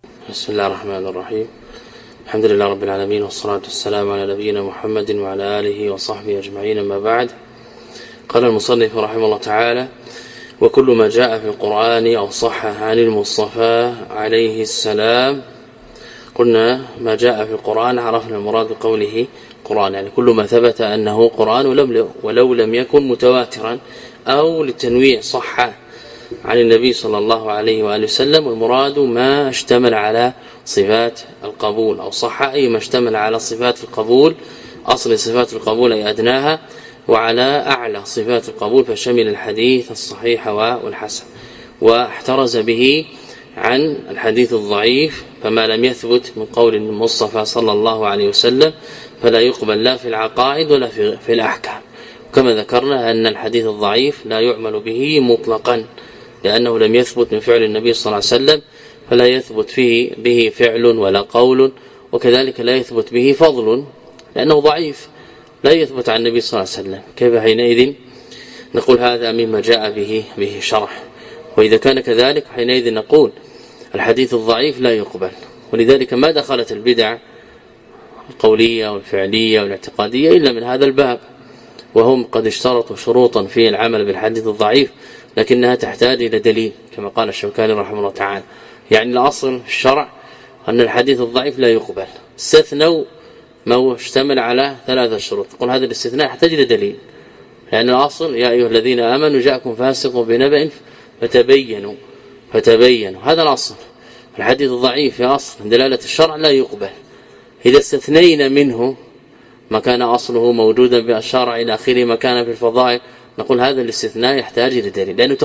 بسم الله الرحمن الرحيم. الحمد لله رب العالمين، والصلاة والسلام على نبينا محمد وعلى آله وصحبه أجمعين. ما بعد، قال المصنف رحمه الله تعالى: وكل ما جاء في القرآن أو صح عن المصطفى عليه السلام. قلنا ما جاء في القرآن عرفنا المراد بقوله قرآن، يعني كل ما ثبت أنه قرآن ولو لم يكن متواترا، أو للتنويع صح عن النبي صلى الله عليه وآله وسلم. والمراد ما اشتمل على صفات القبول، أو صح أي ما اشتمل على صفات القبول، أصل صفات القبول أي أدناها، وعلى أعلى صفات القبول فشمل الحديث الصحيح والحسن، واحترز به عن الحديث الضعيف، فما لم يثبت من قول المصطفى صلى الله عليه وسلم فلا يقبل لا في العقائد ولا في الأحكام. كما ذكرنا أن الحديث الضعيف لا يعمل به مطلقا، لأنه لم يثبت من فعل النبي صلى الله عليه وسلم، فلا يثبت فيه به فعل ولا قول، وكذلك لا يثبت به فضل لأنه ضعيف لا يثبت عن النبي صلى الله عليه وسلم. كيف حينئذ نقول هذا مما جاء به شرح؟ وإذا كان كذلك حينئذ نقول الحديث الضعيف لا يقبل. ولذلك ما دخلت البدع القولية والفعلية والاعتقادية إلا من هذا الباب، وهم قد اشترطوا شروطا في العمل بالحديث الضعيف لكنها تحتاج إلى دليل، كما قال الشوكاني رحمه الله تعالى. يعني الأصل في الشرع أن الحديث الضعيف لا يقبل، استثنوا ما اشتمل على 3 شروط. قل هذا الاستثناء يحتاج إلى دليل، لأن الأصل يا أيها الذين آمنوا جاءكم فاسق بنبأ فتبينوا، هذا الأصل. الحديث الضعيف في أصل دلالة الشرع لا يقبل. إذا استثنينا منه ما كان أصله موجودا بالشرع إلى آخره ما كان في الفضائل، نقول هذا الاستثناء يحتاج إلى دليل، لأنه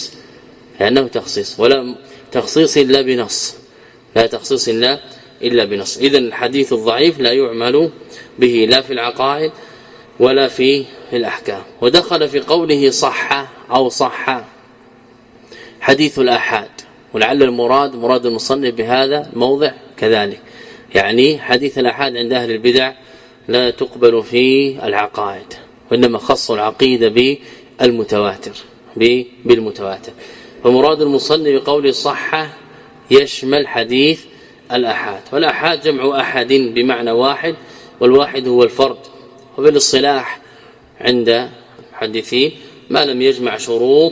تخصيص ولا تخصيص إلا بنص، لا تخصيص إلا بنص. إذن الحديث الضعيف لا يعمل به لا في العقائد ولا في الأحكام. ودخل في قوله صح أو صح حديث الآحاد، ولعل مراد المصنف بهذا الموضع كذلك، يعني حديث الآحاد عند أهل البدع لا تقبل في العقائد، وإنما خص العقيدة بالمتواتر. فمراد المصنف بقوله صح يشمل حديث الآحاد، والآحاد جمع أحد بمعنى واحد، والواحد هو الفرد. وبالاصطلاح عند المحدثين ما لم يجمع شروط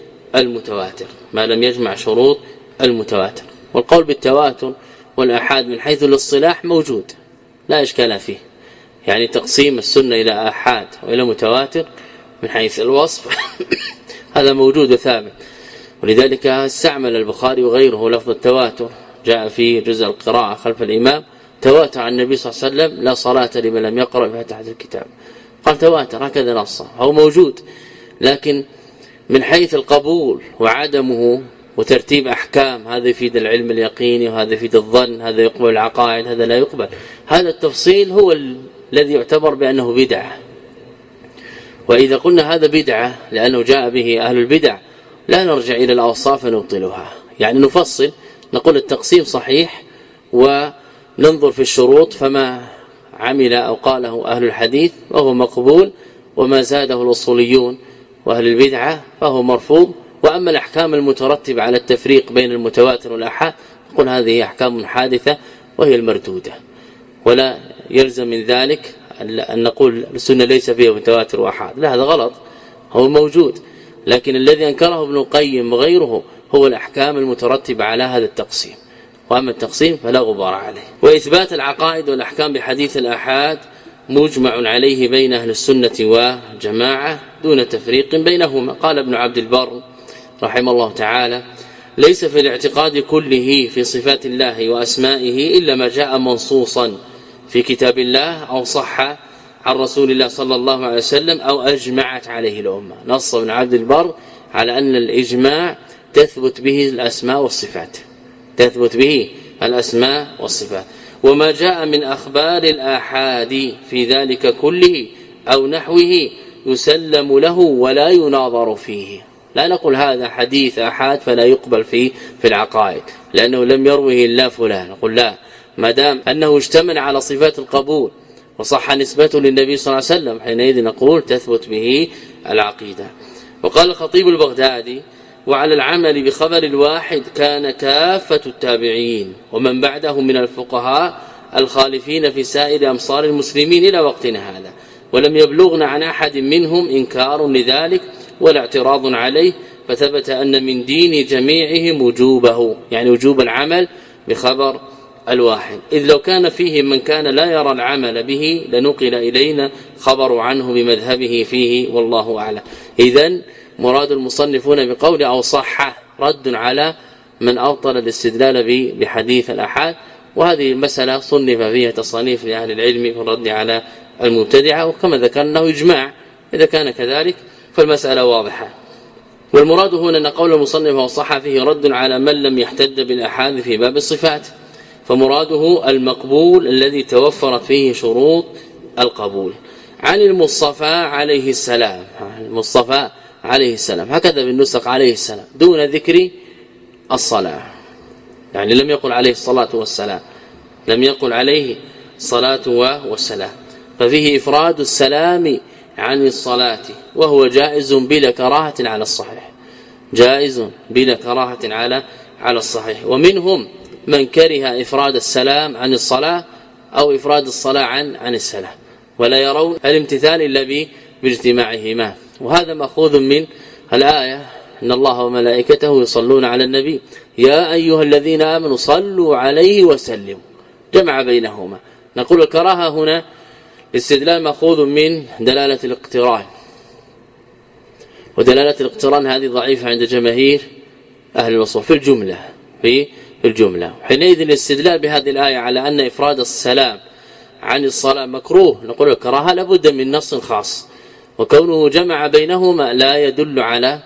المتواتر، والقول بالتواتر والآحاد من حيث الاصطلاح موجود لا إشكال فيه، يعني تقسيم السنة إلى آحاد وإلى متواتر من حيث الوصف هذا موجود وثابت. ولذلك استعمل البخاري وغيره لفظ التواتر، جاء في جزء القراءة خلف الإمام تواتر عن النبي صلى الله عليه وسلم: لا صلاة لمن لم يقرأ بفاتحة الكتاب. قال تواتر، هكذا نصه، هو موجود، لكن من حيث القبول وعدمه وترتيب أحكام، هذا يفيد العلم اليقيني وهذا يفيد الظن، هذا يقبل العقائد هذا لا يقبل. هذا التفصيل هو الذي يعتبر بأنه بدعة. وإذا قلنا هذا بدعة لأنه جاء به أهل البدع، لا نرجع إلى الأوصاف ونبطلها، يعني نفصل، نقول التقسيم صحيح وننظر في الشروط، فما عمل أو قاله أهل الحديث وهو مقبول، وما زاده الأصوليون وأهل البدعة فهو مرفوض. وأما الأحكام المترتبة على التفريق بين المتواتر والآحاد نقول هذه أحكام حادثة وهي المردودة، ولا يلزم من ذلك أن نقول السنة ليس فيها متواتر وآحاد، لا، هذا غلط، هو موجود، لكن الذي أنكره ابن القيم وغيره هو الأحكام المترتبة على هذا التقسيم، وأما التقسيم فلا غبار عليه. وإثبات العقائد والأحكام بحديث الآحاد مجمع عليه بين أهل السنة وجماعة دون تفريق بينهما. قال ابن عبد البر رحمه الله تعالى: ليس في الاعتقاد كله في صفات الله وأسمائه إلا ما جاء منصوصا في كتاب الله أو صح عن رسول الله صلى الله عليه وسلم أو أجمعت عليه الأمة. نص ابن عبد البر على أن الإجماع تثبت به الأسماء والصفات، وما جاء من أخبار الآحاد في ذلك كله أو نحوه يسلم له ولا يناظر فيه. لا نقول هذا حديث آحاد فلا يقبل في العقائد لأنه لم يروه إلا فلان، نقول لا، ما دام أنه اشتمل على صفات القبول وصح نسبته للنبي صلى الله عليه وسلم حينئذ نقول تثبت به العقيدة. وقال الخطيب البغدادي: وعلى العمل بخبر الواحد كان كافة التابعين ومن بعدهم من الفقهاء الخالفين في سائر أمصار المسلمين إلى وقتنا هذا، ولم يبلغنا عن أحد منهم إنكار لذلك ولا اعتراض عليه، فثبت أن من دين جميعهم وجوبه، يعني وجوب العمل بخبر الواحد، إذ لو كان فيه من كان لا يرى العمل به لنقل إلينا خبر عنه بمذهبه فيه والله أعلم. إذن مراد المصنفون بقول أو صح رد على من أبطل الاستدلال بحديث الأحاد، وهذه المسألة صنف فيها تصانيف لأهل العلم في الرد على المبتدعة، وكما ذكرنا إجماع، إذا كان كذلك فالمسألة واضحة. والمراد هنا أن قول المصنف وصح فيه رد على من لم يحتج بالأحاد في باب الصفات، فمراده المقبول الذي توفرت فيه شروط القبول عن المصطفى عليه السلام، المصطفى عليه السلام هكذا بالنسق عليه السلام دون ذكر الصلاة، يعني لم يقل عليه الصلاة والسلام، لم يقل عليه الصلاة والسلام، ففيه إفراد السلام عن الصلاة وهو جائز بلا كراهة على الصحيح، جائز بلا كراهة على الصحيح. ومنهم من كره إفراد السلام عن الصلاة أو إفراد الصلاة عن السلام، ولا يرون الامتثال إلا باجتماعهما، وهذا مأخوذ من الآية إن الله وملائكته يصلون على النبي يا أيها الذين آمنوا صلوا عليه وسلموا، جمع بينهما. نقول الكراهة هنا استدلال مأخوذ من دلالة الاقتران، ودلالة الاقتران هذه ضعيفة عند جماهير أهل الوصول في الجملة. حينئذ الاستدلال بهذه الآية على أن إفراد السلام عن الصلاة مكروه، نقول الكراهة لابد من نص خاص، وكونه جمع بينهما لا يدل على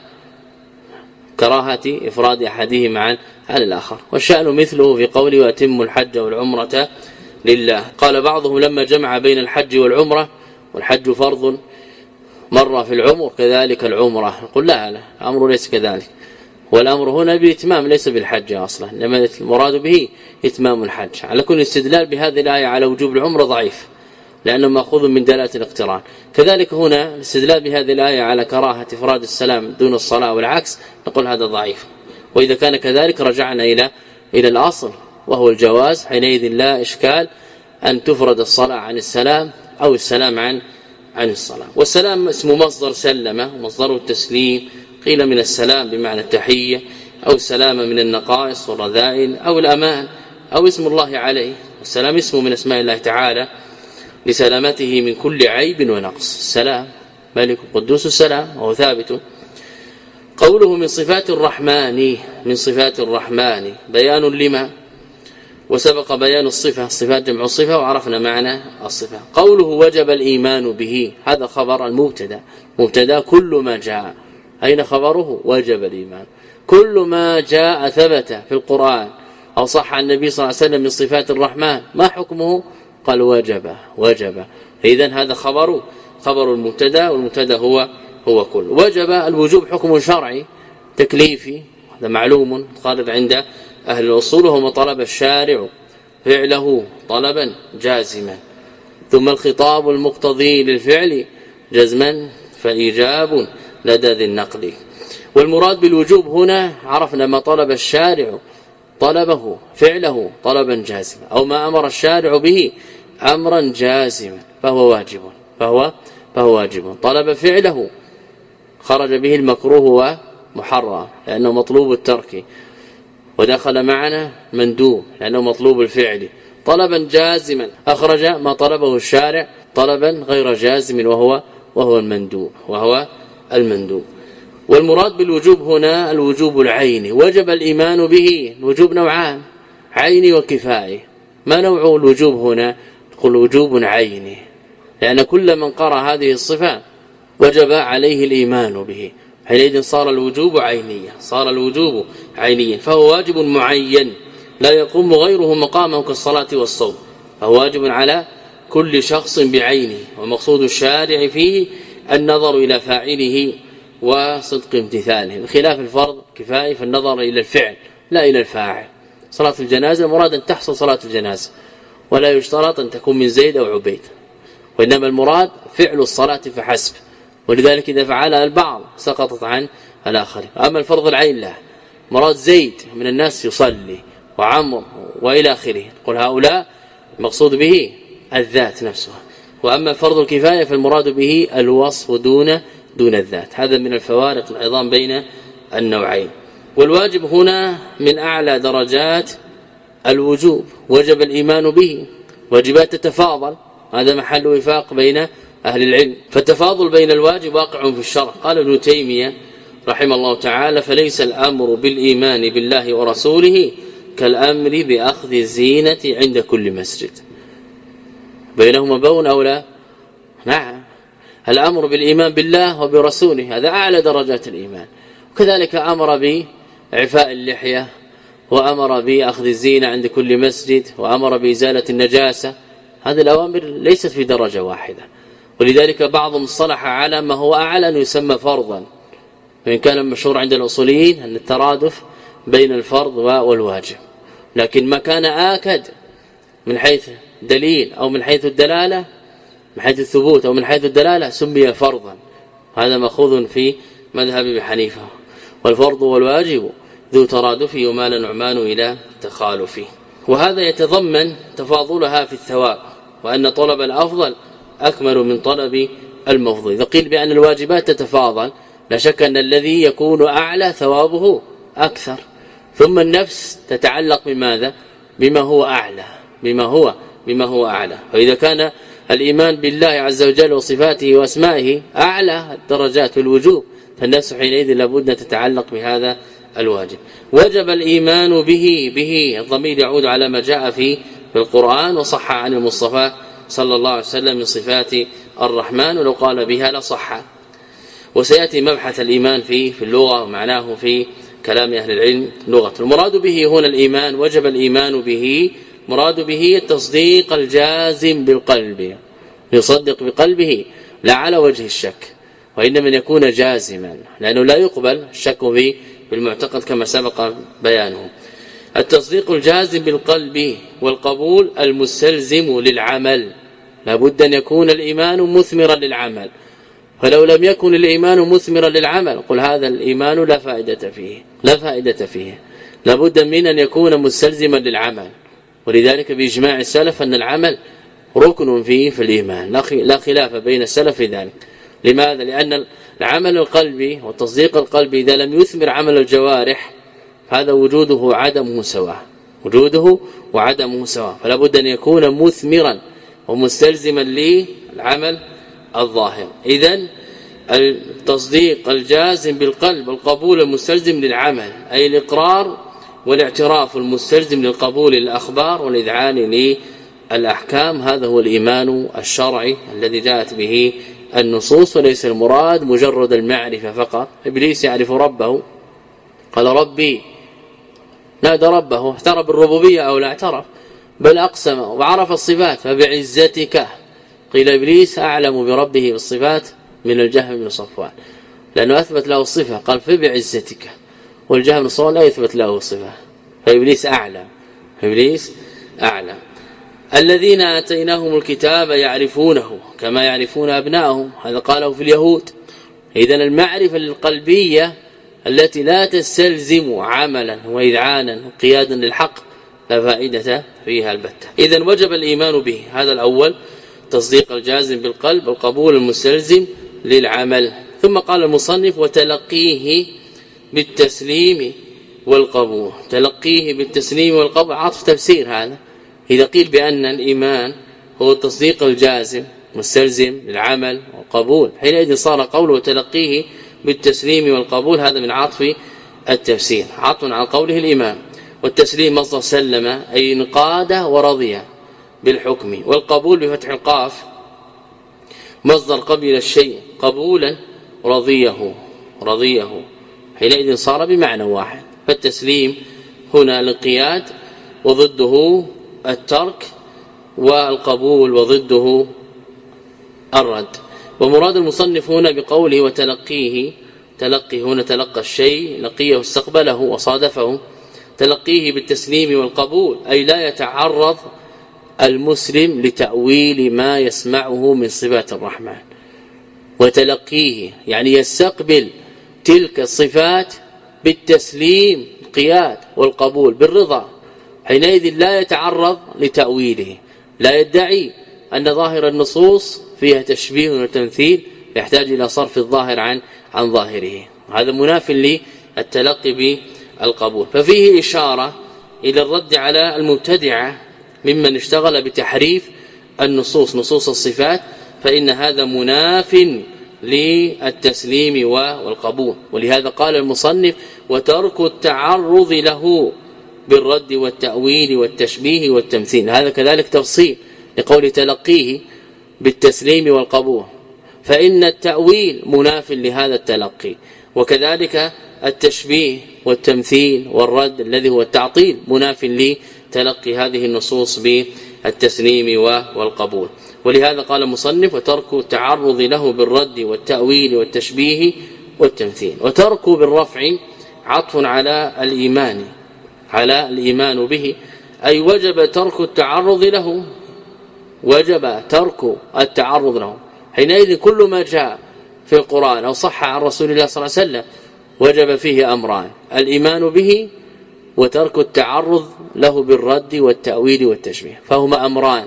كراهة إفراد أحدهما عن الآخر. والشأن مثله في قوله وأتم الحج والعمرة لله، قال بعضهم لما جمع بين الحج والعمرة، والحج فرض مرة في العمر كذلك العمرة، نقول لا الأمر ليس كذلك، والأمر هنا بإتمام ليس بالحج أصلا، لما المراد به إتمام الحج. على كل استدلال بهذه الآية على وجوب العمرة ضعيف لأنه مأخوذ من دلالة الاقتران. كذلك هنا الاستدلال بهذه الآية على كراهة إفراد السلام دون الصلاة والعكس، نقول هذا ضعيف، وإذا كان كذلك رجعنا إلى الأصل وهو الجواز، حينئذ لا إشكال أن تفرد الصلاة عن السلام أو السلام عن الصلاة. والسلام اسم مصدر سلمة، ومصدره التسليم، قيل من السلام بمعنى التحية أو السلامة من النقائص والرذائل أو الأمان أو اسم الله عليه. والسلام اسم من اسماء الله تعالى لسلامته من كل عيب ونقص، السلام ملك قدوس السلام وهو ثابت. قوله من صفات الرحمن، من صفات الرحمن بيان لما، وسبق بيان الصفة، الصفات جمع الصفة وعرفنا معنى الصفة. قوله وجب الإيمان به، هذا خبر المبتدا، مبتدا كل ما جاء، أين خبره؟ وجب الإيمان، كل ما جاء ثبت في القرآن أو صح عن النبي صلى الله عليه وسلم من صفات الرحمن، ما حكمه؟ قال وجب. إذن هذا خبر المبتدا، والمبتدا هو كل. وجب الوجوب حكم شرعي تكليفي، هذا معلوم قال عند أهل الأصول، وهو طلب الشارع فعله طلبا جازما، ثم الخطاب المقتضي للفعل جزما فإيجاب لدى ذي النقل. والمراد بالوجوب هنا عرفنا ما طلب الشارع طلبه فعله طلبا جازما، أو ما أمر الشارع به أمرا جازما فهو واجب. طلب فعله خرج به المكروه ومحرم لأنه مطلوب الترك، ودخل معنا مندوب لأنه مطلوب الفعل. طلبا جازما أخرج ما طلبه الشارع طلبا غير جازم وهو المندوب. والمراد بالوجوب هنا الوجوب العيني، وجب الإيمان به. الوجوب نوعان، عيني وكفائي. ما نوع الوجوب هنا؟ نقول وجوب عيني، لأن كل من قرأ هذه الصفة وجب عليه الإيمان به، حينئذ صار الوجوب عينيا، فهو واجب معين لا يقوم غيره مقامه كالصلاة والصوم، فهو واجب على كل شخص بعينه، ومقصود الشارع فيه النظر إلى فاعله وصدق امتثاله، بخلاف الفرض كفائي فالنظر إلى الفعل لا إلى الفاعل. صلاة الجنازة مراد أن تحصل صلاة الجنازة، ولا يشترط أن تكون من زيد أو عبيد، وإنما المراد فعل الصلاة فحسب، ولذلك إذا فعلها البعض سقطت الآخرين. أما الفرض العين لا، مراد زيد من الناس يصلي وعمر وإلى آخره، قل هؤلاء مقصود به الذات نفسها. وأما فرض الكفاية فالمراد به الوصف دون الذات. هذا من الفوارق العظام بين النوعين. والواجب هنا من أعلى درجات الوجوب، وجب الإيمان به. واجبات تتفاضل، هذا محل وفاق بين أهل العلم. فالتفاضل بين الواجب واقع في الشرع. قال ابن تيمية رحمه الله تعالى: فليس الأمر بالإيمان بالله ورسوله كالأمر بأخذ الزينة عند كل مسجد. بينهما بون أو لا؟ نعم. الأمر بالإيمان بالله وبرسوله هذا أعلى درجات الإيمان. وكذلك أمر بإعفاء اللحية، وأمر بأخذ الزينة عند كل مسجد، وأمر بإزالة النجاسة. هذه الأوامر ليست في درجة واحدة، ولذلك بعضهم اصطلح على ما هو أعلى أن يسمى فرضا، وإن كان المشهور عند الأصوليين أن الترادف بين الفرض والواجب. لكن ما كان آكد من حيث دليل أو من حيث الدلالة، من حيث الثبوت أو من حيث الدلالة، سمي فرضا. هذا مأخوذ في مذهب ابي حنيفة. والفرض والواجب ذو ترادف ومال نعمان إلى تخالفه. وهذا يتضمن تفاضلها في الثواب، وأن طلب الأفضل أكمل من طلب المفضل. إذا قيل بأن الواجبات تتفاضل لا شك أن الذي يكون أعلى ثوابه أكثر. ثم النفس تتعلق بماذا؟ بما هو أعلى، بما هو أعلى. فإذا كان الإيمان بالله عز وجل وصفاته وأسمائه أعلى الدرجات في الوجوب، فالنفس حينئذ لابد أن تتعلق بهذا الواجب. وجب الإيمان به الضمير يعود على ما جاء في القرآن وصح عن المصطفى صلى الله عليه وسلم من صفات الرحمن، ولو قال بها لصح. وسيأتي مبحث الإيمان في اللغة ومعناه في كلام أهل العلم لغة. المراد به هنا الإيمان، وجب الإيمان به، مراد به التصديق الجازم بالقلب، يصدق بقلبه لا على وجه الشك، وإنما أن يكون جازما، لأنه لا يقبل الشك به بالمعتقد كما سبق بيانه. التصديق الجازم بالقلب والقبول المستلزم للعمل، لابد أن يكون الإيمان مثمرا للعمل. فلو لم يكن الإيمان مثمرا للعمل قل هذا الإيمان لا فائدة فيه. لابد من أن يكون مستلزما للعمل. ولذلك بإجماع السلف أن العمل ركن فيه في الإيمان، لا خلاف بين السلف في ذلك. لماذا؟ لأن العمل القلبي والتصديق القلبي إذا لم يثمر عمل الجوارح هذا وجوده وعدمه سواء. فلا بد أن يكون مثمرا ومستلزما للعمل الظاهر. إذن التصديق الجازم بالقلب، القبول المستلزم للعمل، أي الإقرار والاعتراف المستلزم للقبول للأخبار والإذعان للأحكام، هذا هو الإيمان الشرعي الذي جاءت به النصوص. وليس المراد مجرد المعرفة فقط. إبليس يعرف ربه، قال ربي، نادى ربه، اعترف بالربوبية أو لا اعترف؟ بل أقسم وعرف الصفات. فبعزتك، قيل إبليس أعلم بربه بالصفات من الجهم بن صفوان، لأنه أثبت له الصفة، قال فبعزتك، والجهم بن صفوان لا يثبت له الصفة، فإبليس أعلم. الذين آتيناهم الكتاب يعرفونه كما يعرفون أبنائهم، هذا قاله في اليهود. إذن المعرفة القلبية التي لا تستلزم عملا وإذعانا وقيادا للحق لا فائدة فيها البتة. إذن وجب الإيمان به، هذا الأول، تصديق الجازم بالقلب، القبول المستلزم للعمل. ثم قال المصنف وتلقيه بالتسليم والقبول. تلقيه بالتسليم والقبول عطف تفسير. هذا إذا قيل بأن الإيمان هو التصديق الجازم مستلزم للعمل والقبول، حينئذ صار قوله وتلقيه بالتسليم والقبول هذا من عطف التفسير، عطف على قوله الإيمان. والتسليم مصدر سلم أي انقاد ورضي بالحكم، والقبول بفتح القاف مصدر قبل الشيء قبولا رضيه، حينئذ صار بمعنى واحد. فالتسليم هنا الانقياد وضده الترك، والقبول وضده الرد. ومراد المصنف هنا بقوله وتلقيه، تلقي هنا تلقى الشيء، لقيه استقبله وصادفه. تلقيه بالتسليم والقبول أي لا يتعرض المسلم لتأويل ما يسمعه من صفات الرحمن. وتلقيه يعني يستقبل تلك الصفات بالتسليم القياد والقبول بالرضا، حينئذ لا يتعرض لتأويله، لا يدعي أن ظاهر النصوص فيها تشبيه وتمثيل يحتاج إلى صرف الظاهر عن ظاهره. هذا مناف للتلقي بالقبول. ففيه إشارة إلى الرد على المبتدعة ممن اشتغل بتحريف النصوص نصوص الصفات، فإن هذا مناف للتسليم والقبول. ولهذا قال المصنف وترك التعرض له بالرد والتأويل والتشبيه والتمثيل. هذا كذلك تفصيل لقول تلقيه بالتسليم والقبول، فإن التأويل مناف لهذا التلقي، وكذلك التشبيه والتمثيل والرد الذي هو التعطيل مناف لتلقي هذه النصوص بالتسليم والقبول. ولهذا قال المصنف وترك التعرض له بالرد والتأويل والتشبيه والتمثيل. وترك بالرفع عطف على الإيمان به، أي وجب ترك التعرض له، وجب ترك التعرض له. حينئذ كل ما جاء في القرآن أو صح عن رسول الله صلى الله عليه وسلم وجب فيه أمران: الإيمان به وترك التعرض له بالرد والتأويل والتشبيه. فهما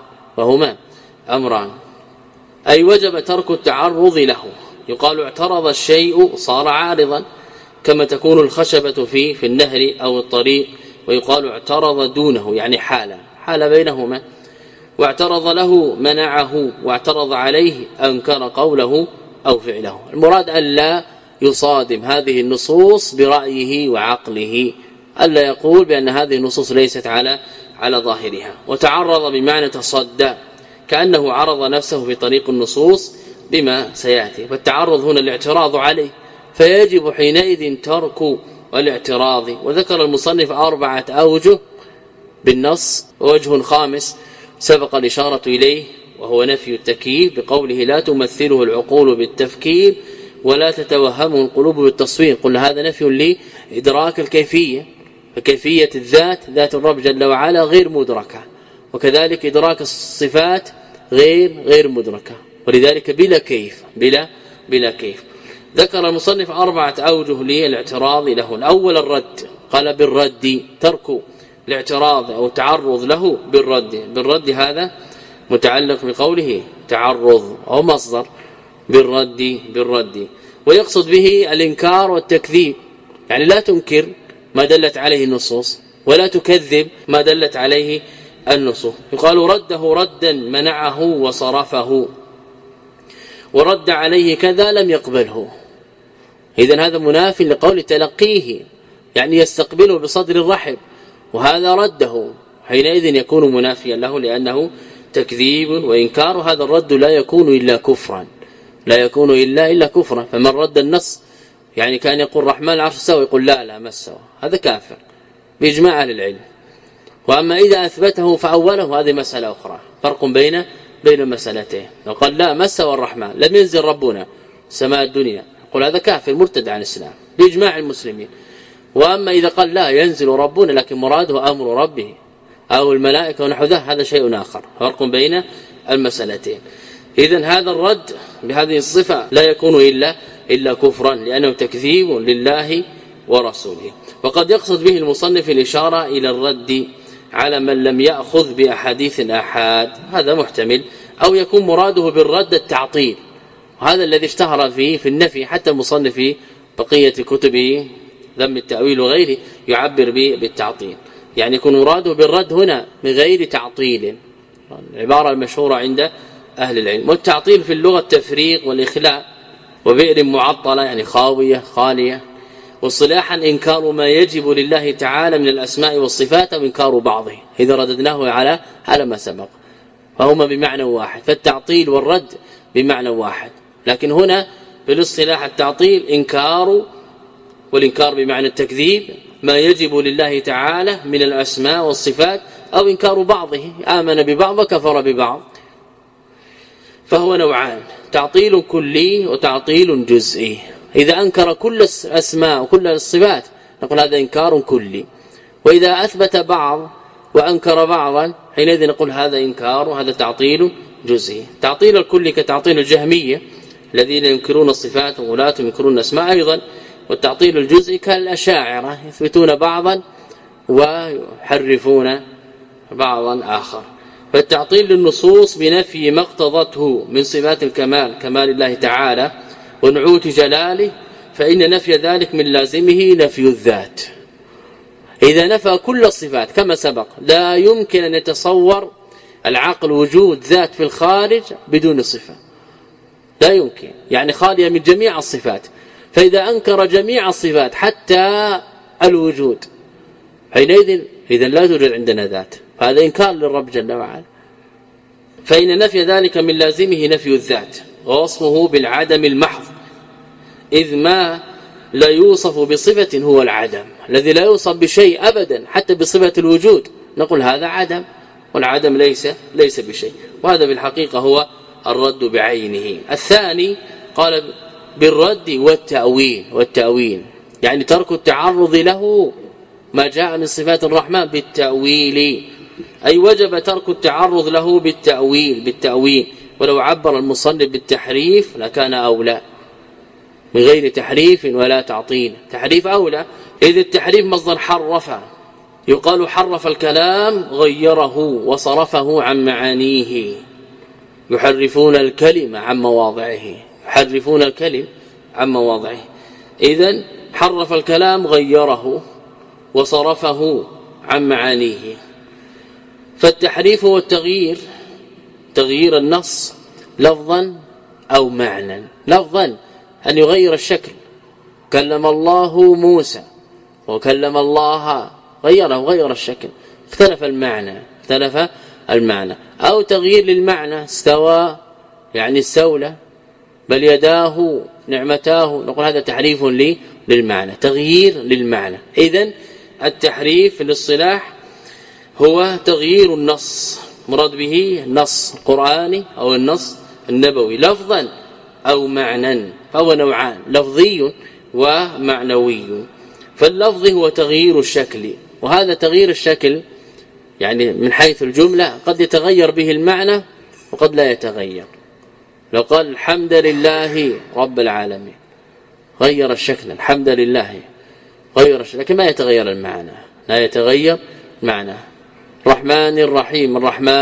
أمران، أي وجب ترك التعرض له. يقال اعترض الشيء صار عارضا، كما تكون الخشبة في النهر أو الطريق، ويقال اعترض دونه يعني حال بينهما. واعترض له منعه، واعترض عليه أنكر قوله أو فعله. المراد ألا يصادم هذه النصوص برأيه وعقله، ألا يقول بأن هذه النصوص ليست على ظاهرها. وتعرض بمعنى تصدى، كأنه عرض نفسه في طريق النصوص بما سيأتي. فالتعرض هنا الاعتراض عليه، فيجب حينئذ ترك الاعتراض. وذكر المصنف 4 أوجه بالنص، ووجه خامس سبق الإشارة إليه وهو نفي التكييف بقوله لا تمثله العقول بالتفكير ولا تتوهمه القلوب بالتصوير. قلنا هذا نفي لإدراك الكيفية، فكيفية الذات ذات الرب جل وعلا غير مدركة، وكذلك إدراك الصفات غير مدركة، ولذلك بلا كيف. ذكر المصنف 4 أوجه للاعتراض له. الأول الرد، قال بالرد ترك الاعتراض أو تعرض له بالرد هذا متعلق بقوله تعرض أو مصدر بالرد، ويقصد به الإنكار والتكذيب، يعني لا تنكر ما دلت عليه النصوص ولا تكذب ما دلت عليه النصوص. يقال رده ردا منعه وصرفه، ورد عليه كذا لم يقبله. إذن هذا مناف لقول تلقيه، يعني يستقبله بصدر الرحب، وهذا رده، حينئذ يكون منافيا له لأنه تكذيب وإنكار. هذا الرد لا يكون إلا كفرا، إلا كفرا. فمن رد النص، يعني كان يقول الرحمن العرش استوى، يقول لا ما استوى، هذا كافر بإجماع أهل العلم. وأما إذا أثبته فأوله، هذه مسألة أخرى، فرق بين مسألتين. لو قال لا ما استوى الرحمن، لم ينزل ربنا سماء الدنيا، يقول هذا كافر مرتد عن الإسلام بإجماع المسلمين. وأما إذا قال لا ينزل ربنا لكن مراده أمر ربه أو الملائكة ونحو ذلك، هذا شيء آخر، فرق بين المسألتين. إذن هذا الرد بهذه الصفة لا يكون إلا كفرا، لأنه تكذيب لله ورسوله. وقد يقصد به المصنف الإشارة إلى الرد على من لم يأخذ بأحاديث الآحاد، هذا محتمل. أو يكون مراده بالرد التعطيل، وهذا الذي اشتهر في النفي، حتى المصنف في بقية كتبه ذم التأويل وغيره يعبر بالتعطيل، يعني يكون مراده بالرد هنا من غير تعطيل، العبارة المشهورة عند أهل العلم. والتعطيل في اللغة التفريق والإخلاء، وبئر معطلة يعني خاوية خالية. واصطلاحا إنكار ما يجب لله تعالى من الأسماء والصفات، وإنكار بعضه إذا رددناه على ما سبق، فهما بمعنى واحد. فالتعطيل والرد بمعنى واحد، لكن هنا بالاصطلاح التعطيل إنكار، والإنكار بمعنى التكذيب ما يجب لله تعالى من الأسماء والصفات، أو إنكار بعضه، آمن ببعض وكفر ببعض. فهو نوعان: تعطيل كلي وتعطيل جزئي. إذا أنكر كل الأسماء وكل الصفات نقول هذا إنكار كلي، وإذا أثبت بعض وأنكر بعضا حينئذ نقول هذا إنكار وهذا تعطيل جزئي. تعطيل الكلي كتعطيل الجهمية الذين ينكرون الصفات وغلاتهم ينكرون الأسماء، أيضا والتعطيل الجزئي كالأشاعرة يثبتون بعضا ويحرفون بعضا آخر. فالتعطيل للنصوص بنفي ما اقتضته من صفات الكمال كمال الله تعالى ونعوت جلاله، فإن نفي ذلك من لازمه نفي الذات. إذا نفى كل الصفات كما سبق لا يمكن أن يتصور العقل وجود ذات في الخارج بدون صفة، لا يمكن، يعني خالية من جميع الصفات. فإذا أنكر جميع الصفات حتى الوجود حينئذ إذا لا توجد عندنا ذات، هذا إنكار للرب جل وعلا. فإن نفي ذلك من لازمه نفي الذات ووصفه بالعدم المحض، إذ ما لا يوصف بصفة هو العدم الذي لا يوصف بشيء أبدا حتى بصفة الوجود، نقول هذا عدم، والعدم ليس بشيء، وهذا بالحقيقة هو الرد بعينه. الثاني قال بالرد والتأويل يعني ترك التعرض له ما جاء من صفات الرحمن بالتأويل، أي وجب ترك التعرض له بالتأويل. ولو عبر المصنف بالتحريف لكان أولى من غير تحريف ولا تعطيل. تحريف أولى، إذ التحريف مصدر حرف، يقال حرف الكلام غيره وصرفه عن معانيه، يحرفون الكلمة عن مواضعه، إذن حرف الكلام غيره وصرفه عن معانيه. فالتحريف هو التغيير، تغيير النص لفظا أو معنى. لفظا أن يغير الشكل، كلم الله موسى وكلم الله غير الشكل، اختلف المعنى. أو تغيير للمعنى، استوى يعني استولى، بل يداه نعمتاه، نقول هذا تحريف للمعنى، تغيير للمعنى. إذن التحريف في الاصطلاح هو تغيير النص، مراد به النص القرآني أو النص النبوي لفظا أو معنى، فهو نوعان، لفظي ومعنوي. فاللفظ هو تغيير الشكل، وهذا تغيير الشكل يعني من حيث الجملة قد يتغير به المعنى وقد لا يتغير. لو قال الحمد لله رب العالمين غير الشكل، الحمد لله غير الشكل، لكن ما يتغير المعنى، لا يتغير معنى. الرحمن الرحيم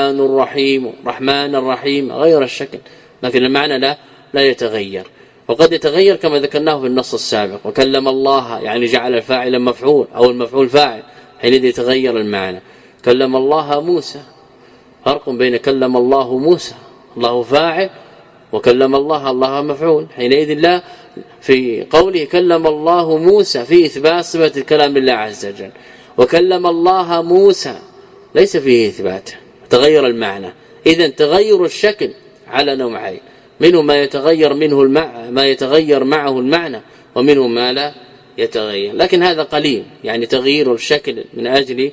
رحمن الرحيم غير الشكل، لكن المعنى لا يتغير. وقد يتغير كما ذكرناه في النص السابق، وكلم الله يعني جعل الفاعل مفعول أو المفعول فاعل، حينئذ يتغير المعنى. كلم الله موسى، فرق بين كلم الله موسى الله فاعل وكلم الله مفعول، حينئذ لا في قوله كلم الله موسى في إثبات صفة الكلام لله عز وجل، وكلم الله موسى ليس فيه إثبات، تغير المعنى. إذن تغير الشكل على نوعين، منه ما يتغير ما يتغير معه المعنى، ومنه ما لا يتغير، لكن هذا قليل، يعني تغيير الشكل من أجل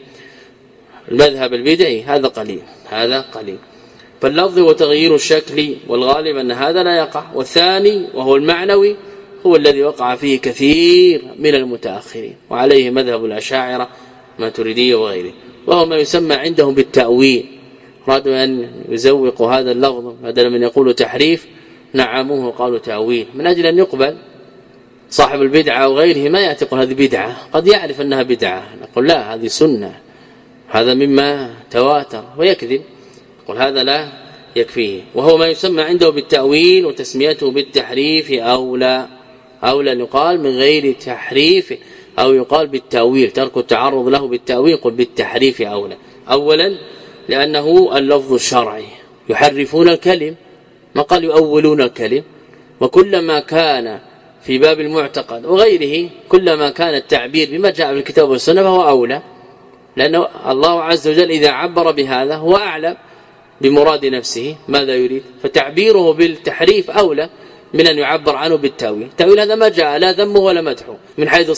المذهب البدعي هذا قليل. فاللفظ وتغيير الشكل، والغالب أن هذا لا يقع. والثاني وهو المعنوي هو الذي وقع فيه كثير من المتأخرين، وعليه مذهب الأشاعرة ماتريدية وغيره، وهو ما يسمى عندهم بالتأويل. أرادوا أن يزوقوا هذا اللفظ بدل من يقولوا تحريف نعموه وقالوا تأويل، من أجل أن يقبل. صاحب البدعة أو غيره ما يعتقد هذه بدعة، قد يعرف أنها بدعة، نقول لا هذه سنة، هذا مما تواتر، ويكذب، يقول هذا لا يكفيه. وهو ما يسمى عنده بالتأويل، وتسميته بالتحريف أولى أن يقال من غير تحريف، أو يقال بالتأويل، ترك التعرض له بالتأويل، قل بالتحريف أولى. أولا لأنه اللفظ الشرعي، يحرفون الكلم، ما قال يؤولون الكلم. وكلما كان في باب المعتقد وغيره كلما كان التعبير بما جاء في الكتاب والسنة فهو أولى، لأنه الله عز وجل إذا عبر بهذا هو أعلم بمراد نفسه ماذا يريد، فتعبيره بالتحريف أولى من أن يعبر عنه بالتأويل. التأويل هذا ما جاء لا ذمه ولا مدحه من حيث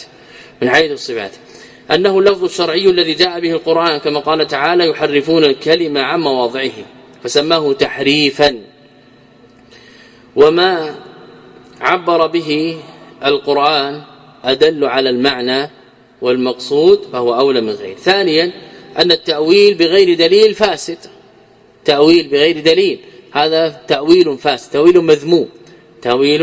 الصفات، أنه اللفظ الشرعي الذي جاء به القرآن، كما قال تعالى يحرفون الكلمة عن مواضعه، فسماه تحريفا. وما عبر به القرآن أدل على المعنى والمقصود فهو أولى من غير. ثانيا أن التأويل بغير دليل فاسد، تأويل بغير دليل هذا تأويل فاسد، تأويل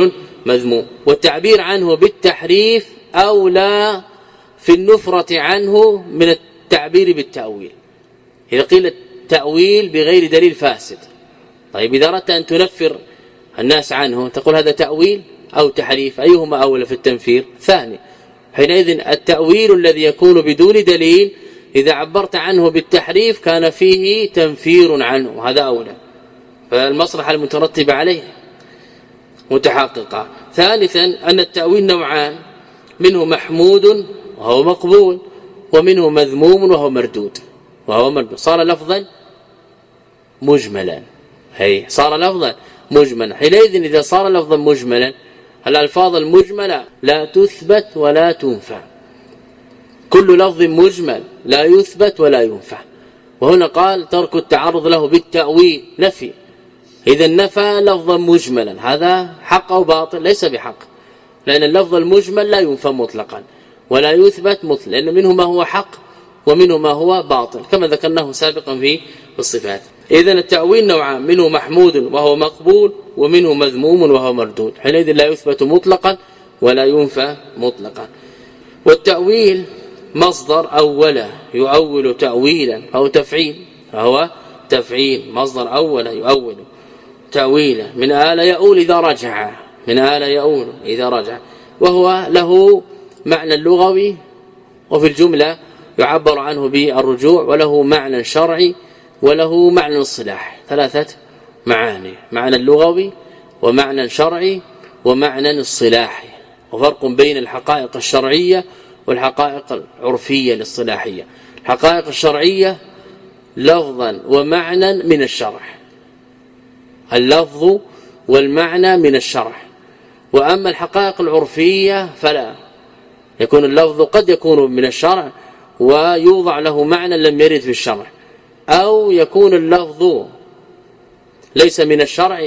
مذموم. والتعبير عنه بالتحريف أولى في النفرة عنه من التعبير بالتأويل. إذا قيل التأويل بغير دليل فاسد، طيب إذا أردت أن تنفر الناس عنه تقول هذا تأويل أو تحريف، أيهما أولى في التنفير؟ ثاني. حينئذ التأويل الذي يكون بدون دليل إذا عبرت عنه بالتحريف كان فيه تنفير عنه، وهذا أولى، فالمصلحة المترتبة عليه متحققة. ثالثا أن التأويل نوعان، منه محمود وهو مقبول، ومنه مذموم وهو مردود. صار لفظا مجملا، هي صار لفظا مجملا. حينئذ إذا صار لفظا مجملا الألفاظ المجملة لا تثبت ولا تنفع، كل لفظ مجمل لا يثبت ولا ينفع. وهنا قال ترك التعرض له بالتأويل نفي، إذا نفى لفظا مجملا، هذا حق أو باطل؟ ليس بحق، لأن اللفظ المجمل لا ينفى مطلقا ولا يثبت مطلقا، لأن منه ما هو حق ومنه ما هو باطل كما ذكرناه سابقا في الصفات. إذا التأويل نوعان، منه محمود وهو مقبول، ومنه مذموم وهو مردود. حينئذ لا يثبت مطلقا ولا ينفى مطلقا. والتأويل مصدر أول يؤول تأويلا أو تفعيل، فهو تفعيل، مصدر أول يؤول تأويلا، من آل يؤول إذا رجع، من آل يؤول إذا رجع، وهو له معنى لغوي، وفي الجملة يعبر عنه بالرجوع، وله معنى شرعي وله معنى اصطلاحي، ثلاثة معاني، معنى اللغوي ومعنى شرعي ومعنى اصطلاحي. وفرق بين الحقائق الشرعية والحقائق العرفية الاصطلاحية. الحقائق الشرعية لفظا ومعنى من الشرع، اللفظ والمعنى من الشرع. وأما الحقائق العرفية فلا، يكون اللفظ قد يكون من الشرع ويوضع له معنى لم يرد في الشرع، أو يكون اللفظ ليس من الشرع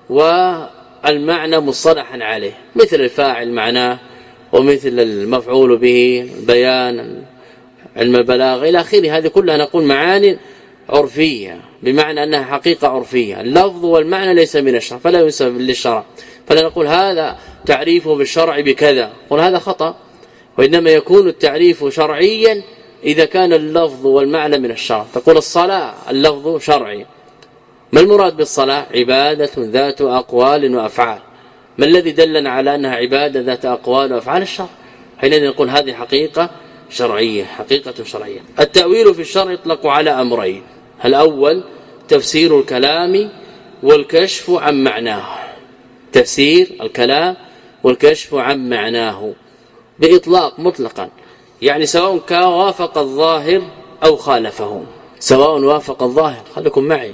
والمعنى مصطلحا عليه، مثل الفاعل معناه، ومثل المفعول به، بيان، علم البلاغة إلى آخره. هذه كلها نقول معاني عرفية، بمعنى أنها حقيقة عرفية، اللفظ والمعنى ليس من الشرع فلا ينسب للشرع، فلا نقول هذا تعريفه بالشرع بكذا، قل هذا خطأ. وإنما يكون التعريف شرعيا إذا كان اللفظ والمعنى من الشرع. تقول الصلاة اللفظ شرعي، ما المراد بالصلاة؟ عبادة ذات أقوال وأفعال. ما الذي دلنا على أنها عبادة ذات أقوال وأفعال؟ الشرع. حينئذ نقول هذه حقيقة شرعية، حقيقة شرعية. التأويل في الشرع يطلق على أمرين، الأول تفسير الكلام والكشف عن معناه، تفسير الكلام والكشف عن معناه بإطلاق مطلقا، يعني سواء كان وافق الظاهر أو خالفه، سواء وافق الظاهر، خليكم معي،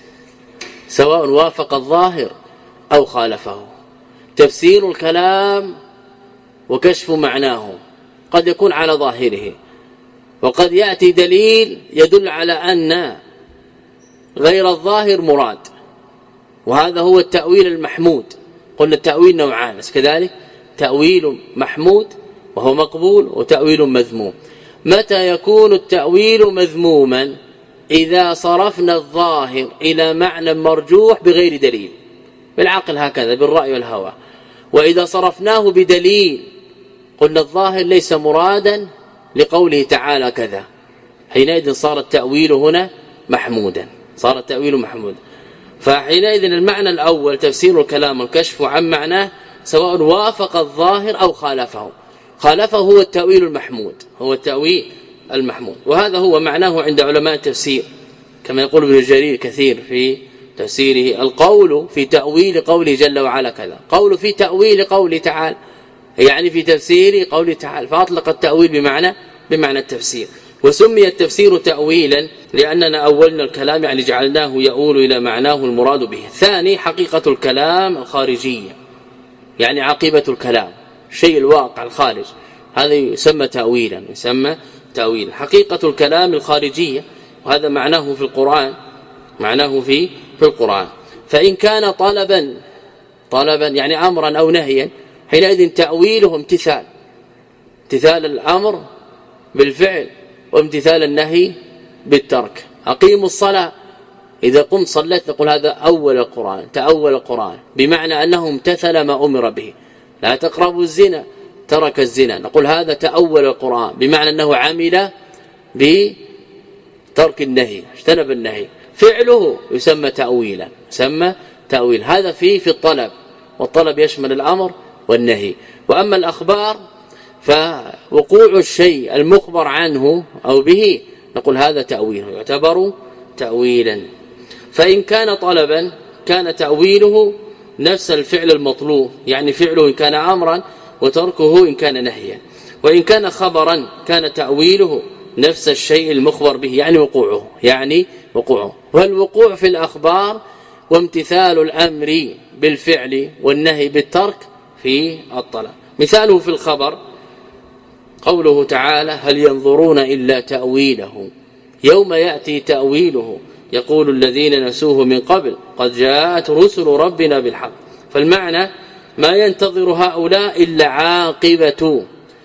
سواء وافق الظاهر أو خالفه. تفسير الكلام وكشف معناه قد يكون على ظاهره، وقد يأتي دليل يدل على أن غير الظاهر مراد، وهذا هو التأويل المحمود. قلنا التأويل نوعان كذلك، تأويل محمود وهو مقبول، وتأويل مذموم. متى يكون التأويل مذموما؟ إذا صرفنا الظاهر إلى معنى مرجوح بغير دليل، بالعقل هكذا، بالرأي والهوى. وإذا صرفناه بدليل قلنا الظاهر ليس مرادا لقوله تعالى كذا، حينئذ صار التأويل هنا محمودا، صار التأويل محمودا. فحينئذ المعنى الأول تفسير الكلام والكشف عن معناه سواء وافق الظاهر أو خالفه، خالفه هو التأويل المحمود، هو التأويل المحمود. وهذا هو معناه عند علماء التفسير، كما يقول ابن جرير كثير في تفسيره: القول في تأويل قوله جل وعلا كذا، قول في تأويل قوله تعالى، يعني في تفسير قوله تعالى، فأطلق التأويل بمعنى التفسير. وسمي التفسير تأويلا لأننا أولنا الكلام، يعني جعلناه يؤول إلى معناه المراد به. ثاني حقيقة الكلام الخارجية، يعني عاقبة الكلام، شيء الواقع الخارج، هذا يسمى تأويلا، يسمى تأويلا. حقيقة الكلام الخارجية، وهذا معناه في القرآن، معناه في القرآن. فإن كان طلبا يعني أمرا أو نهيا، حينئذ تأويله امتثال الأمر بالفعل وامتثال النهي بالترك. أقيموا الصلاة، إذا قمت صليت تقول هذا أول القرآن، تأول القرآن، بمعنى أنه امتثل ما أمر به. لا تقربوا الزنا ترك الزنا، نقول هذا تأول القرآن بمعنى أنه عمل بترك النهي اجتنب النهي، فعله يسمى تأويلا، يسمى تأويل. هذا في الطلب، والطلب يشمل الأمر والنهي. وأما الأخبار فوقوع الشيء المخبر عنه أو به نقول هذا تأويله يعتبر تأويلا. فإن كان طلبا كان تأويله نفس الفعل المطلوب، يعني فعله إن كان أمرا وتركه إن كان نهيا. وإن كان خبرا كان تأويله نفس الشيء المخبر به، يعني وقوعه. والوقوع في الأخبار وامتثال الأمر بالفعل والنهي بالترك في الطلب. مثاله في الخبر قوله تعالى هل ينظرون إلا تأويله يوم يأتي تأويله يقول الذين نسوه من قبل قد جاءت رسل ربنا بالحق. فالمعنى ما ينتظر هؤلاء إلا عاقبة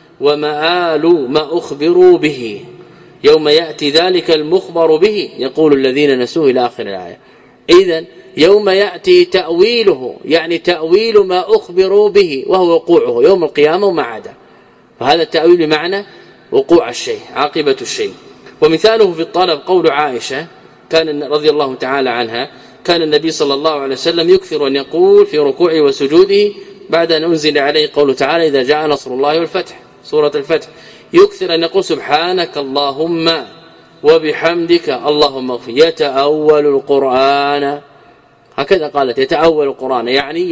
ومآل ما أخبروا به يوم يأتي ذلك المخبر به يقول الذين نسوه إلى آخر الآية. إذن يوم يأتي تأويله يعني تأويل ما أخبروا به وهو وقوعه يوم القيامة وما عدا، فهذا التأويل بمعنى وقوع الشيء عاقبة الشيء. ومثاله في الطلب قول عائشة كان رضي الله تعالى عنها كان النبي صلى الله عليه وسلم يكثر أن يقول في ركوعه وسجوده بعد أن أنزل عليه قوله تعالى إذا جاء نصر الله والفتح سورة الفتح يكثر أن يقول سبحانك اللهم وبحمدك اللهم اغفر، يتأول القرآن هكذا قالت يتأول القرآن يعني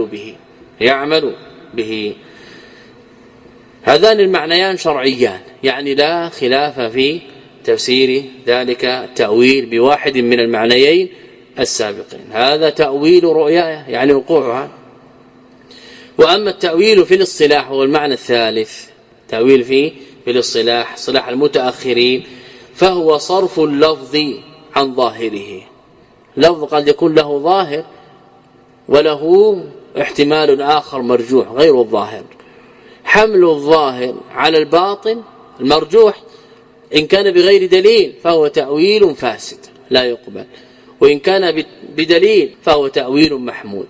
يعمل به. هذان المعنيان شرعيان يعني لا خلاف في تفسير ذلك التأويل بواحد من المعنيين السابقين. هذا تأويل رؤيا يعني وقوعها. وأما التأويل في الاصطلاح هو المعنى الثالث، تأويل في الاصطلاح اصطلاح المتأخرين فهو صرف اللفظ عن ظاهره. لفظ قد يكون له ظاهر وله احتمال آخر مرجوح غير الظاهر، حمل الظاهر على الباطن المرجوح إن كان بغير دليل فهو تأويل فاسد لا يقبل، وإن كان بدليل فهو تأويل محمود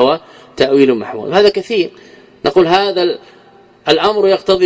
هذا كثير. نقول هذا الأمر يقتضي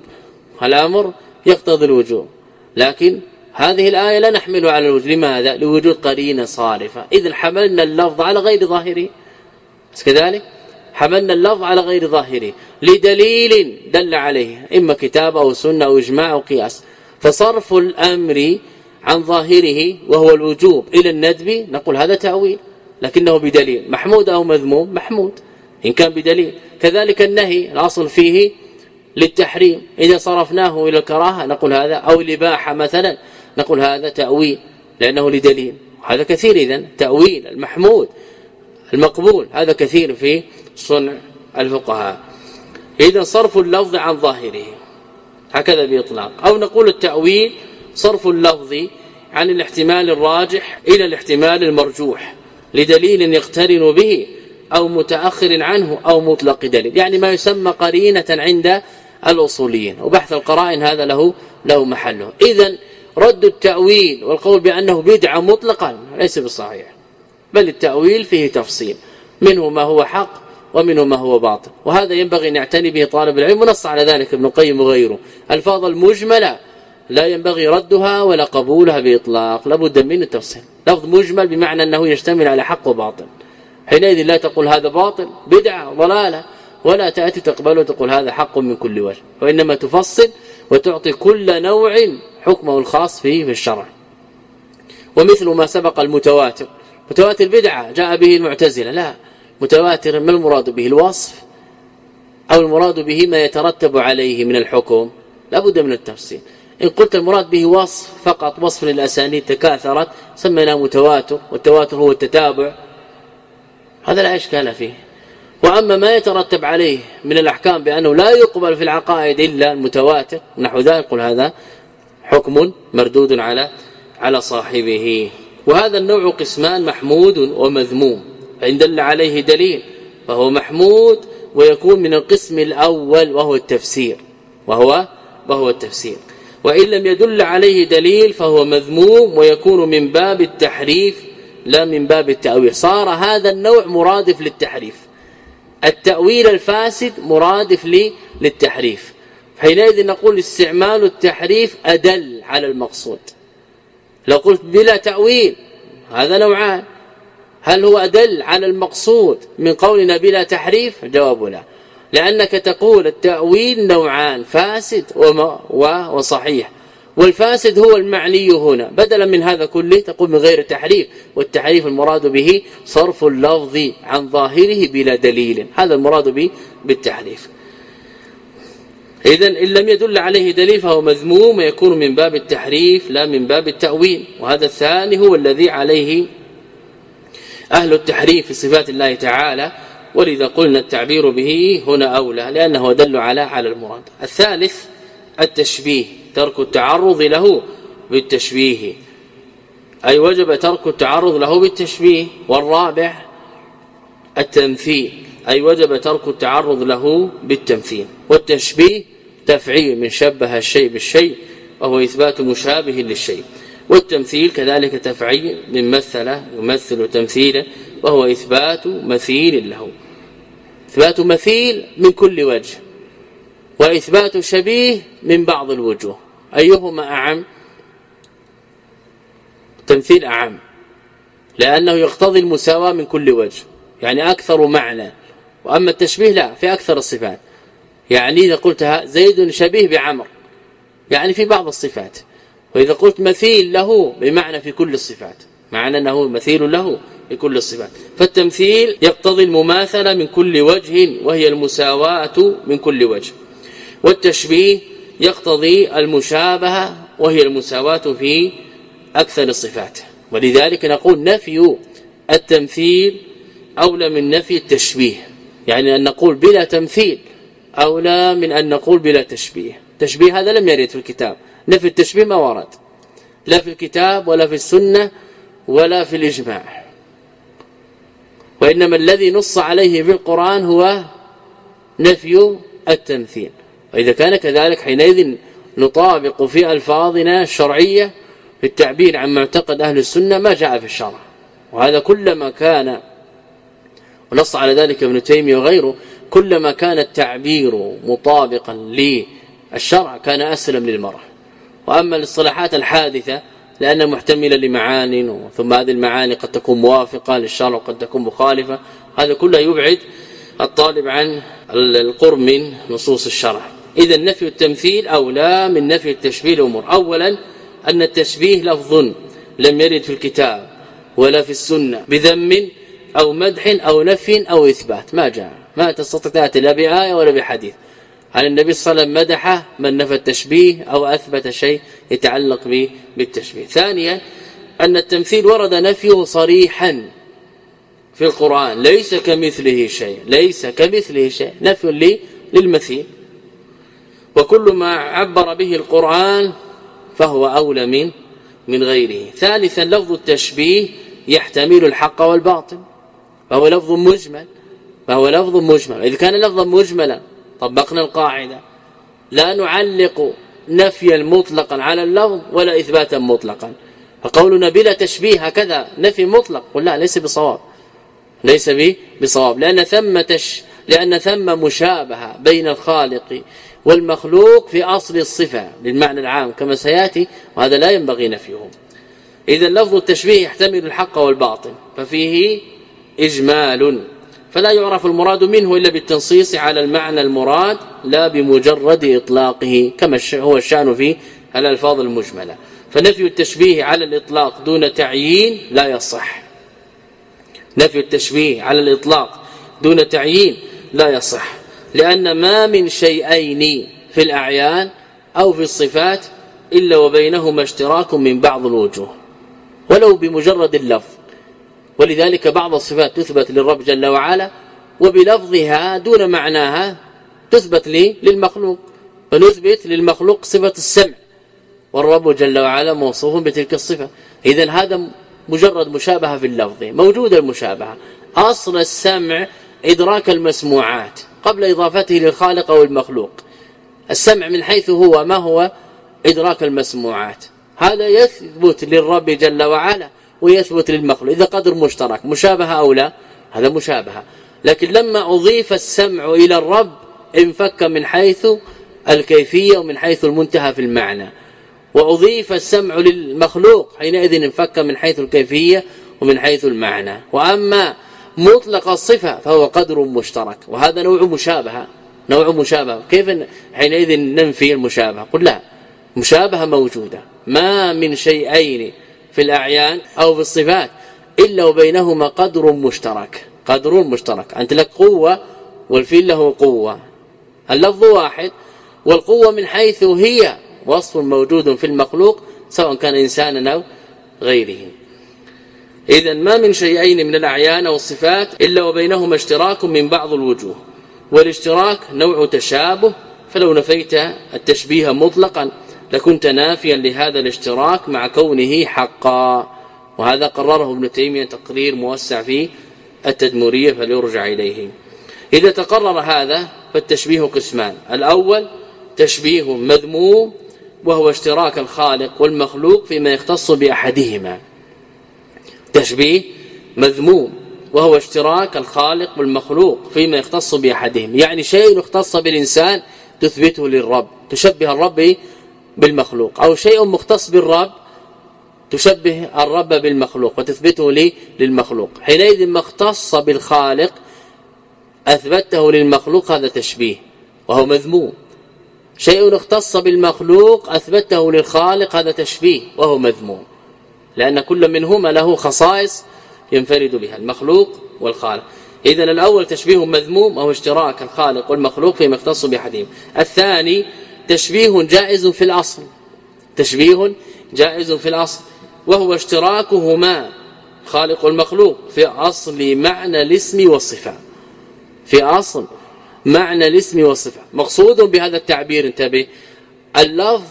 الوجوب لكن هذه الآية لا نحملها على الوجوب. لماذا؟ لوجود قرينة صارفة. إذن حملنا اللفظ على غير ظاهره، كذلك حملنا اللفظ على غير ظاهره لدليل دل عليه إما كتاب أو سنة أو إجماع أو قياس. فصرف الأمر عن ظاهره وهو الوجوب إلى الندب نقول هذا تأويل لكنه بدليل، محمود أو مذموم محمود إن كان بدليل. كذلك النهي الأصل فيه للتحريم إذا صرفناه إلى الكراهة نقول هذا، أو الإباحة مثلا نقول هذا تأويل لأنه لدليل. هذا كثير. إذن تأويل المحمود المقبول هذا كثير في صنع الفقهاء. إذن صرف اللفظ عن ظاهره هكذا بإطلاق. أو نقول التأويل صرف اللفظ عن الاحتمال الراجح إلى الاحتمال المرجوح لدليل يقترن به أو متأخر عنه أو مطلق دليل، يعني ما يسمى قرينة عند الأصوليين، وبحث القرائن هذا له محله. إذن رد التأويل والقول بأنه بدعة مطلقا ليس بالصحيح، بل التأويل فيه تفصيل، منه ما هو حق ومنه ما هو باطل، وهذا ينبغي أن يعتني به طالب العلم. ونص على ذلك ابن القيم وغيره. الفاظ المجملة لا ينبغي ردها ولا قبولها بإطلاق، لابد من التفصيل. لفظ مجمل بمعنى أنه يشتمل على حق وباطل، حينئذ لا تقول هذا باطل بدعة ضلالة، ولا تأتي تقبله وتقول هذا حق من كل وجه، وإنما تفصل وتعطي كل نوع حكمه الخاص فيه في الشرع. ومثل ما سبق المتواتر، متواتر بدعة جاء به المعتزلة، لا، متواتر ما المراد به؟ الوصف أو المراد به ما يترتب عليه من الحكم؟ لابد من التفصيل. إن قلت المراد به وصف فقط، وصف للأسانيد تكاثرت سميناه متواتر، والتواتر هو التتابع، هذا لا إشكال فيه. وأما ما يترتب عليه من الأحكام بأنه لا يقبل في العقائد إلا المتواتر نحو ذلك، قل هذا حكم مردود على صاحبه. وهذا النوع قسمان محمود ومذموم، فإن دل عليه دليل فهو محمود ويكون من القسم الأول وهو التفسير، وهو التفسير. وإن لم يدل عليه دليل فهو مذموم ويكون من باب التحريف لا من باب التأويل. صار هذا النوع مرادف للتحريف، التأويل الفاسد مرادف للتحريف، حينئذ نقول استعمال التحريف أدل على المقصود. لو قلت بلا تأويل هذا نوعان، هل هو أدل على المقصود من قولنا بلا تحريف؟ جواب لا، لأنك تقول التأويل نوعان، فاسد وصحيح، والفاسد هو المعني هنا، بدلا من هذا كله تقول من غير تحريف، والتحريف المراد به صرف اللفظ عن ظاهره بلا دليل، هذا المراد به بالتحريف. إذن إن لم يدل عليه دليل فهو مذموم ويكون من باب التحريف لا من باب التأويل، وهذا الثاني هو الذي عليه أهل التحريف في صفات الله تعالى، ولذا قلنا التعبير به هنا أولى لأنه دل على المراد. الثالث التشبيه، ترك التعرض له بالتشبيه، أي وجب ترك التعرض له بالتشبيه. والرابع التمثيل، أي وجب ترك التعرض له بالتمثيل. والتشبيه تفعيل من شبه الشيء بالشيء وهو إثبات مشابه للشيء، والتمثيل كذلك تفعيل من مثل يمثل تمثيلا وهو إثبات مثيل له، إثبات مثيل من كل وجه وإثبات شبيه من بعض الوجوه. أيهما أعم؟ تمثيل أعم لأنه يقتضي المساواة من كل وجه، يعني أكثر معنى، وأما التشبيه لا، في أكثر الصفات. يعني إذا قلت زيد شبيه بعمر يعني في بعض الصفات، وإذا قلت مثيل له بمعنى في كل الصفات، معنى أنه مثيل له في كل الصفات. فالتمثيل يقتضي المماثلة من كل وجه وهي المساواة من كل وجه، والتشبيه يقتضي المشابهة وهي المساواة في أكثر الصفات. ولذلك نقول نفي التمثيل أولى من نفي التشبيه، يعني أن نقول بلا تمثيل أولى من أن نقول بلا تشبيه. تشبيه هذا لم يرد في الكتاب، نفي التشبيه ما ورد لا في الكتاب ولا في السنة ولا في الإجماع، وإنما الذي نص عليه في القرآن هو نفي التمثيل. وإذا كان كذلك حينئذ نطابق في ألفاظنا الشرعية في التعبير عن معتقد أهل السنة ما جاء في الشرع، وهذا كلما كان، ونص على ذلك ابن تيمية وغيره، كلما كان التعبير مطابقا للشرع كان أسلم للمرء. وأما الاصطلاحات الحادثة لأنها محتملة لمعاني، ثم هذه المعاني قد تكون موافقة للشرع وقد تكون مخالفة، هذا كله يبعد الطالب عن القرب من نصوص الشرع. إذا نفي التمثيل أولى من نفي التشبيه الأمور. أولا أن التشبيه لفظ لم يرد في الكتاب ولا في السنة بذم أو مدح أو نفي أو إثبات، ما جاء، ما تستطيع تأتي لا بآية ولا بحديث عن النبي صلى الله عليه وسلم مدح من نفى التشبيه أو أثبت شيء يتعلق بالتشبيه. ثانيا أن التمثيل ورد نفيه صريحا في القرآن، ليس كمثله شيء، ليس كمثله شيء، نفي للمثيل، وكل ما عبر به القرآن فهو أولى من غيره. ثالثا لفظ التشبيه يحتمل الحق والباطل، فهو لفظ مجمل، إذا كان لفظا مجملا طبقنا القاعدة لا نعلق نفيا مطلقا على اللفظ ولا إثباتا مطلقا، فقولنا بلا تشبيه هكذا نفي مطلق قل لا، ليس بصواب، ليس بصواب، لأن ثم مشابهة بين الخالق والمخلوق في أصل الصفة بالمعنى العام كما سيأتي، وهذا لا ينبغي نفيه. إذا لفظ التشبيه يحتمل الحق والباطل ففيه إجمال، فلا يعرف المراد منه إلا بالتنصيص على المعنى المراد لا بمجرد إطلاقه كما هو الشأن في الألفاظ المجملة. فنفي التشبيه على الإطلاق دون تعيين لا يصح، نفي التشبيه على الإطلاق دون تعيين لا يصح، لأن ما من شيئين في الأعيان أو في الصفات إلا وبينهما اشتراك من بعض الوجوه ولو بمجرد اللفظ. ولذلك بعض الصفات تثبت للرب جل وعلا وبلفظها دون معناها تثبت للمخلوق، فنثبت للمخلوق صفة السمع والرب جل وعلا موصوف بتلك الصفة. إذن هذا مجرد مشابهة في اللفظ، موجودة المشابهة. أصل السمع إدراك المسموعات قبل إضافته للخالق أو المخلوق، السمع من حيث هو ما هو إدراك المسموعات، هذا يثبت للرب جل وعلا ويثبت للمخلوق، إذا قدر مشترك مشابهة أو لا، هذا مشابهة. لكن لما أضيف السمع إلى الرب انفك من حيث الكيفية ومن حيث المنتهى في المعنى، وأضيف السمع للمخلوق حينئذ انفك من حيث الكيفية ومن حيث المعنى. وأما مطلق الصفة فهو قدر مشترك، وهذا نوع مشابهة. كيف حينئذ ننفي المشابهة؟ قل لا، مشابهة موجودة، ما من شيئين في الأعيان أو في الصفات إلا وبينهما قدر مشترك. أنت لك قوة والفيل له قوة، اللفظ واحد، والقوة من حيث هي وصف موجود في المخلوق سواء كان إنسانا أو غيره. إذن ما من شيئين من الأعيان أو الصفات إلا وبينهما اشتراك من بعض الوجوه، والاشتراك نوع تشابه، فلو نفيت التشبيه مطلقا لكنت نافيا لهذا الاشتراك مع كونه حقا. وهذا قرره ابن تيمية تقرير موسع في التدمرية فليرجع إليه. إذا تقرر هذا فالتشبيه قسمان: الأول تشبيه مذموم وهو اشتراك الخالق والمخلوق فيما يختص بأحدهما. تشبيه مذموم وهو اشتراك الخالق والمخلوق فيما يختص بأحدهم، يعني شيء اختص بالإنسان تثبته للرب، تشبه الرب بالمخلوق، أو شيء مختص بالرب تشبه الرب بالمخلوق وتثبته للمخلوق. حينئذ ما اختص بالخالق أثبته للمخلوق هذا تشبيه وهو مذموم، شيء اختص بالمخلوق أثبته للخالق هذا تشبيه وهو مذموم، لأن كل منهما له خصائص ينفرد بها، المخلوق والخالق. إذن الأول تشبيه مذموم وهو اشتراك الخالق والمخلوق فيما يختص بأحدهم. الثاني تشبيه جائز في الأصل، وهو اشتراكهما خالق والمخلوق في أصل معنى الاسم والصفة، مقصود بهذا التعبير انتبه اللفظ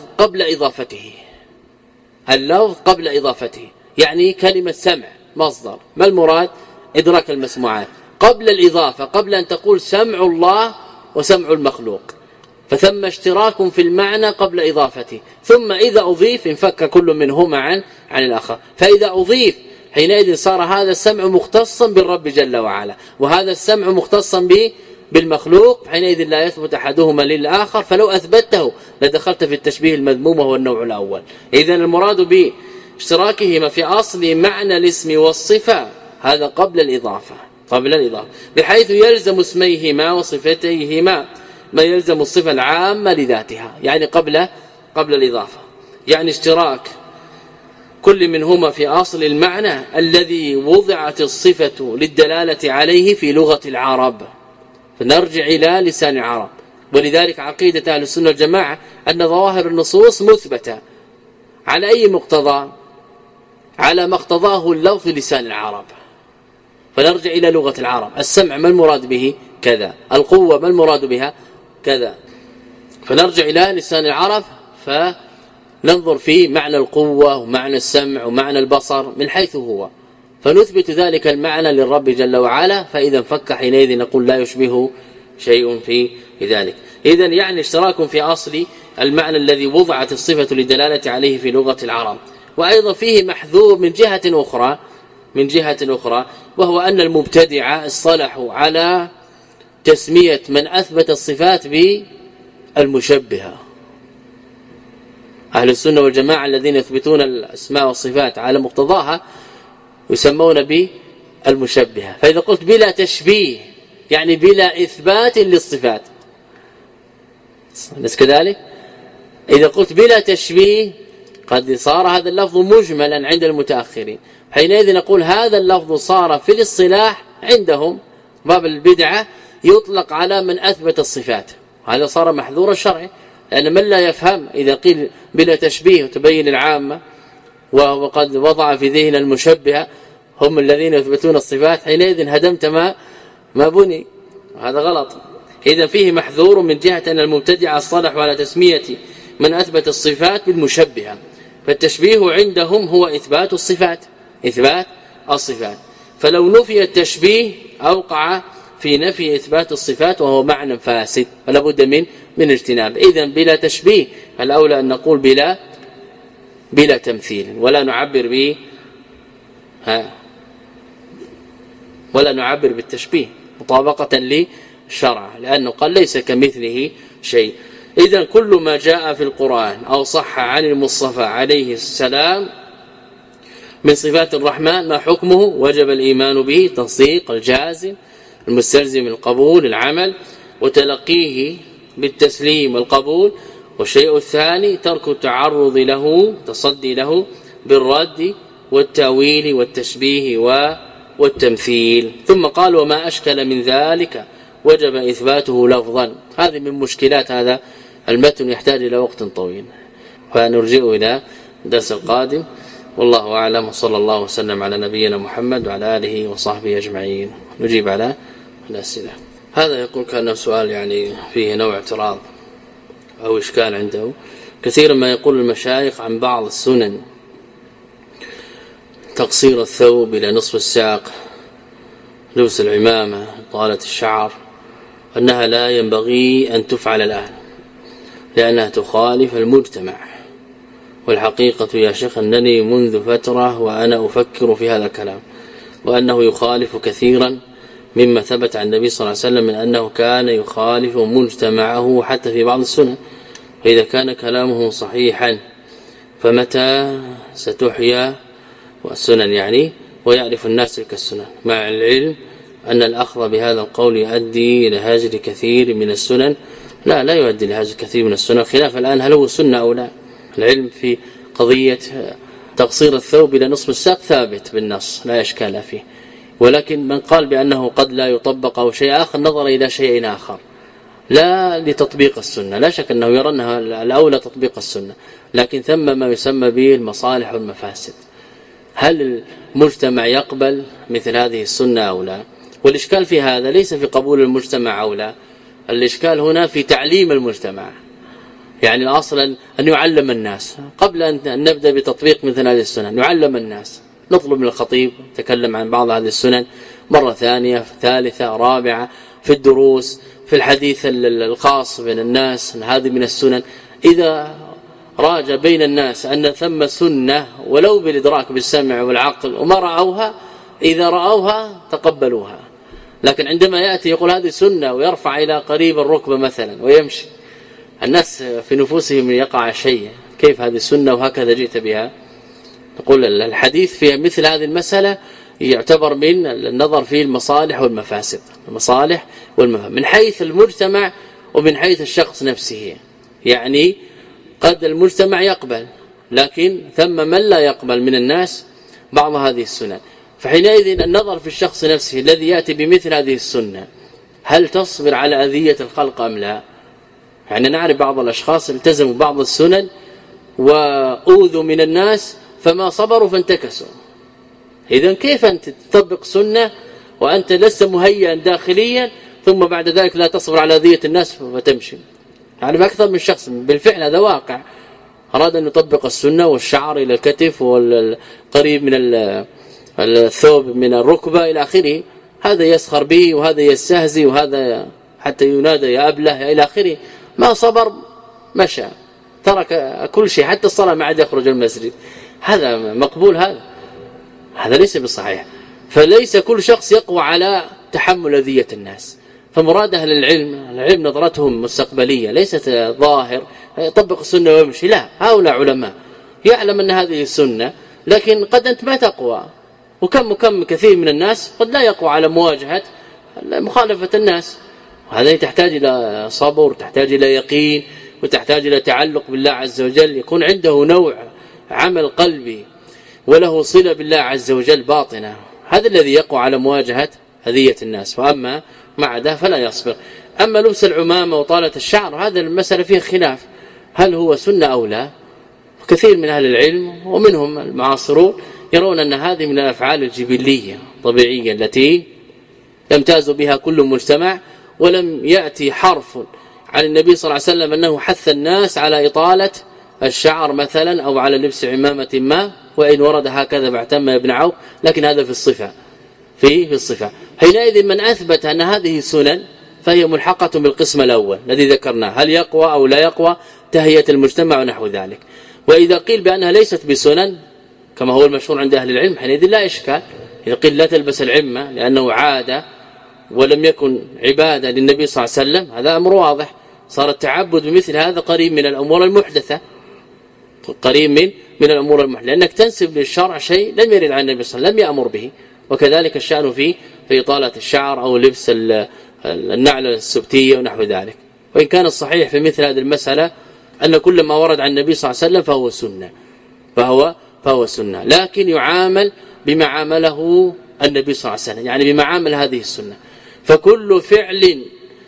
قبل إضافته، يعني كلمة سمع مصدر، ما المراد؟ إدراك المسموعات قبل الإضافة، قبل أن تقول سمع الله وسمع المخلوق، فثم اشتراك في المعنى قبل إضافته، ثم إذا أضيف انفك كل منهما عن الآخر. فإذا أضيف حينئذ صار هذا السمع مختصا بالرب جل وعلا، وهذا السمع مختصا بالمخلوق، حينئذ لا يثبت أحدهما للآخر، فلو أثبته لدخلت في التشبيه المذموم وهو النوع الأول. إذن المراد باشتراكهما في أصل معنى الاسم والصفة هذا قبل الإضافة، بحيث يلزم اسميهما وصفتيهما ما يلزم الصفة العامة لذاتها، يعني قبل الإضافة، يعني اشتراك كل منهما في أصل المعنى الذي وضعت الصفة للدلالة عليه في لغة العرب. فنرجع إلى لسان العرب، ولذلك عقيدة أهل السنة والجماعة أن ظواهر النصوص مثبتة على أي مقتضى؟ على ما اقتضاه اللفظ لسان العرب. فنرجع إلى لغة العرب، السمع ما المراد به؟ كذا، القوة ما المراد بها؟ كذا. فنرجع إلى لسان العرب فننظر في معنى القوة ومعنى السمع ومعنى البصر من حيث هو، فنثبت ذلك المعنى للرب جل وعلا، فإذا انفك حينئذ نقول لا يشبه شيء في ذلك. إذن يعني اشتراك في أصل المعنى الذي وضعت الصفة للدلالة عليه في لغة العرب. وأيضا فيه محذور من جهة أخرى، وهو أن المبتدعة اصطلحوا على تسمية من أثبت الصفات بالمشبهة. أهل السنة والجماعة الذين يثبتون الأسماء والصفات على مقتضاها يسمون بالمشبهة. فإذا قلت بلا تشبيه يعني بلا إثبات للصفات، أليس كذلك؟ إذا قلت بلا تشبيه قد صار هذا اللفظ مجملا عند المتأخرين، حينئذ نقول هذا اللفظ صار في الاصطلاح عندهم باب البدعة يطلق على من أثبت الصفات، هذا صار محذور الشرع، لأن من لا يفهم إذا قيل بلا تشبيه وتبين العامة وقد وضع في ذهن المشبهة هم الذين يثبتون الصفات، حينئذ هدمت ما بني، هذا غلط. إذا فيه محذور من جهة أن المبتدع اصطلحوا على تسمية من أثبت الصفات بالمشبهة، فالتشبيه عندهم هو إثبات الصفات، فلو نفي التشبيه أوقع في نفي إثبات الصفات وهو معنى فاسد، فلا بد من اجتناب. إذن بلا تشبيه الأولى أن نقول بلا تمثيل، ولا نعبر بالتشبيه، مطابقة للشرع، لأنه قال ليس كمثله شيء. إذن كل ما جاء في القرآن أو صح عن المصطفى عليه السلام من صفات الرحمن ما حكمه؟ وجب الإيمان به تصديق الجازم المستلزم القبول العمل وتلقيه بالتسليم والقبول. والشيء الثاني ترك التعرض له تصدي له بالرد والتأويل والتشبيه والتمثيل. ثم قال وما أشكل من ذلك وجب إثباته لفظا. هذه من مشكلات هذا المتن يحتاج إلى وقت طويل، فنرجئه إلى الدرس القادم. والله أعلم، وصلى الله وسلم على نبينا محمد وعلى آله وصحبه أجمعين. نجيب على الأسئلة. هذا يقول كأنه سؤال يعني فيه نوع اعتراض أو إشكال عنده. كثيرا ما يقول المشايخ عن بعض السنن تقصير الثوب إلى نصف الساق، لبس العمامة، إطالة الشعر، أنها لا ينبغي أن تفعل الآن لأنها تخالف المجتمع. والحقيقة يا شيخ أنني منذ فترة وأنا أفكر في هذا الكلام، وأنه يخالف كثيرا مما ثبت عن النبي صلى الله عليه وسلم من أنه كان يخالف مجتمعه حتى في بعض السنن. فإذا كان كلامه صحيحا فمتى ستحيا والسنن يعني ويعرف الناس تلك السنن، مع العلم أن الأخذ بهذا القول يؤدي إلى هجر كثير من السنن. لا يؤدي لهجر كثير من السنن، خلاف الآن هل هو سنة أو لا. العلم في قضية تقصير الثوب إلى نصف الساق ثابت بالنص لا إشكال فيه، ولكن من قال بأنه قد لا يطبق أو شيء آخر نظر إلى شيء آخر لا لتطبيق السنة. لا شك أنه يرى أنها الأولى تطبيق السنة، لكن ثم ما يسمى به المصالح والمفاسد. هل المجتمع يقبل مثل هذه السنة أو لا؟ والإشكال في هذا ليس في قبول المجتمع أو لا، الإشكال هنا في تعليم المجتمع. يعني الأصل أن يعلم الناس قبل أن نبدأ بتطبيق مثل هذه السنن. نعلم الناس، نطلب من الخطيب يتكلم عن بعض هذه السنن مرة ثانية ثالثة رابعة في الدروس في الحديث الخاص بين الناس. هذه من السنن إذا راج بين الناس أن ثم سنة ولو بالإدراك بالسمع والعقل وما رأوها، إذا رأوها تقبلوها. لكن عندما يأتي يقول هذه سنة ويرفع إلى قريب الركبة مثلا ويمشي، الناس في نفوسهم يقع شيء، كيف هذه السنة وهكذا جئت بها؟ نقول الحديث في مثل هذه المسألة يعتبر من النظر في المصالح والمفاسد، المصالح والمفاسد من حيث المجتمع ومن حيث الشخص نفسه. يعني قد المجتمع يقبل، لكن ثم من لا يقبل من الناس بعض هذه السنن. فحينئذ النظر في الشخص نفسه الذي يأتي بمثل هذه السنة، هل تصبر على أذية الخلق أم لا؟ يعني نعرف بعض الأشخاص التزموا بعض السنن وأوذوا من الناس فما صبروا فانتكسوا. إذن كيف أنت تطبق سنة وأنت لست مهيئا داخليا ثم بعد ذلك لا تصبر على أذية الناس فتمشي؟ يعني أكثر من شخص بالفعل هذا واقع أراد أن يطبق السنة والشعر إلى الكتف والقريب من الثوب من الركبة إلى آخره، هذا يسخر به وهذا يستهزي وهذا حتى ينادى يا أبله إلى آخره. ما صبر مشى ترك كل شيء حتى الصلاة ما عاد يخرج المسجد. هذا مقبول؟ هذا ليس بالصحيح. فليس كل شخص يقوى على تحمل أذية الناس. فمراد أهل العلم نظرتهم مستقبلية ليست ظاهر يطبق السنة ويمشي، لا، هؤلاء علماء يعلم أن هذه السنة، لكن قد أنت ما تقوى، وكم كثير من الناس قد لا يقوى على مواجهة مخالفة الناس. وهذا تحتاج إلى صبر، تحتاج إلى يقين، وتحتاج إلى تعلق بالله عز وجل، يكون عنده نوع عمل قلبي وله صلة بالله عز وجل باطنة، هذا الذي يقوى على مواجهة أذية الناس. وأما مع ده فلا يصبر. أما لبس العمامة وطالة الشعر هذا المسألة فيه خلاف هل هو سنة أو لا. وكثير من أهل العلم ومنهم المعاصرون يرون أن هذه من الأفعال الجبلية الطبيعية التي يمتاز بها كل مجتمع، ولم يأتي حرف عن النبي صلى الله عليه وسلم أنه حث الناس على إطالة الشعر مثلا أو على لبس عمامة ما، وإن ورد هكذا باعتم ابن عوف، لكن هذا في الصفة في الصفة. حينئذ من أثبت أن هذه سنن فهي ملحقة بالقسم الأول الذي ذكرناه، هل يقوى أو لا يقوى تهيئة المجتمع ونحو ذلك. وإذا قيل بأنها ليست بسنن كما هو المشهور عند أهل العلم حينئذ لا إشكال. إذا قيل لا تلبس العمة لأنه عادة ولم يكن عبادة للنبي صلى الله عليه وسلم هذا أمر واضح. صار التعبد بمثل هذا قريب من الأمور المحدثة، قريب من الأمور المحدثة، لأنك تنسب للشرع شيء لم يرد عن النبي صلى الله عليه وسلم، لم يأمر به. وكذلك الشأن في إطالة الشعر أو لبس النعلة السبتية ونحو ذلك. وإن كان الصحيح في مثل هذه المسألة أن كل ما ورد عن النبي صلى الله عليه وسلم فهو سنة، لكن يعامل بما عامله النبي صلى الله عليه وسلم، يعني بما عامل هذه السنة. فكل فعل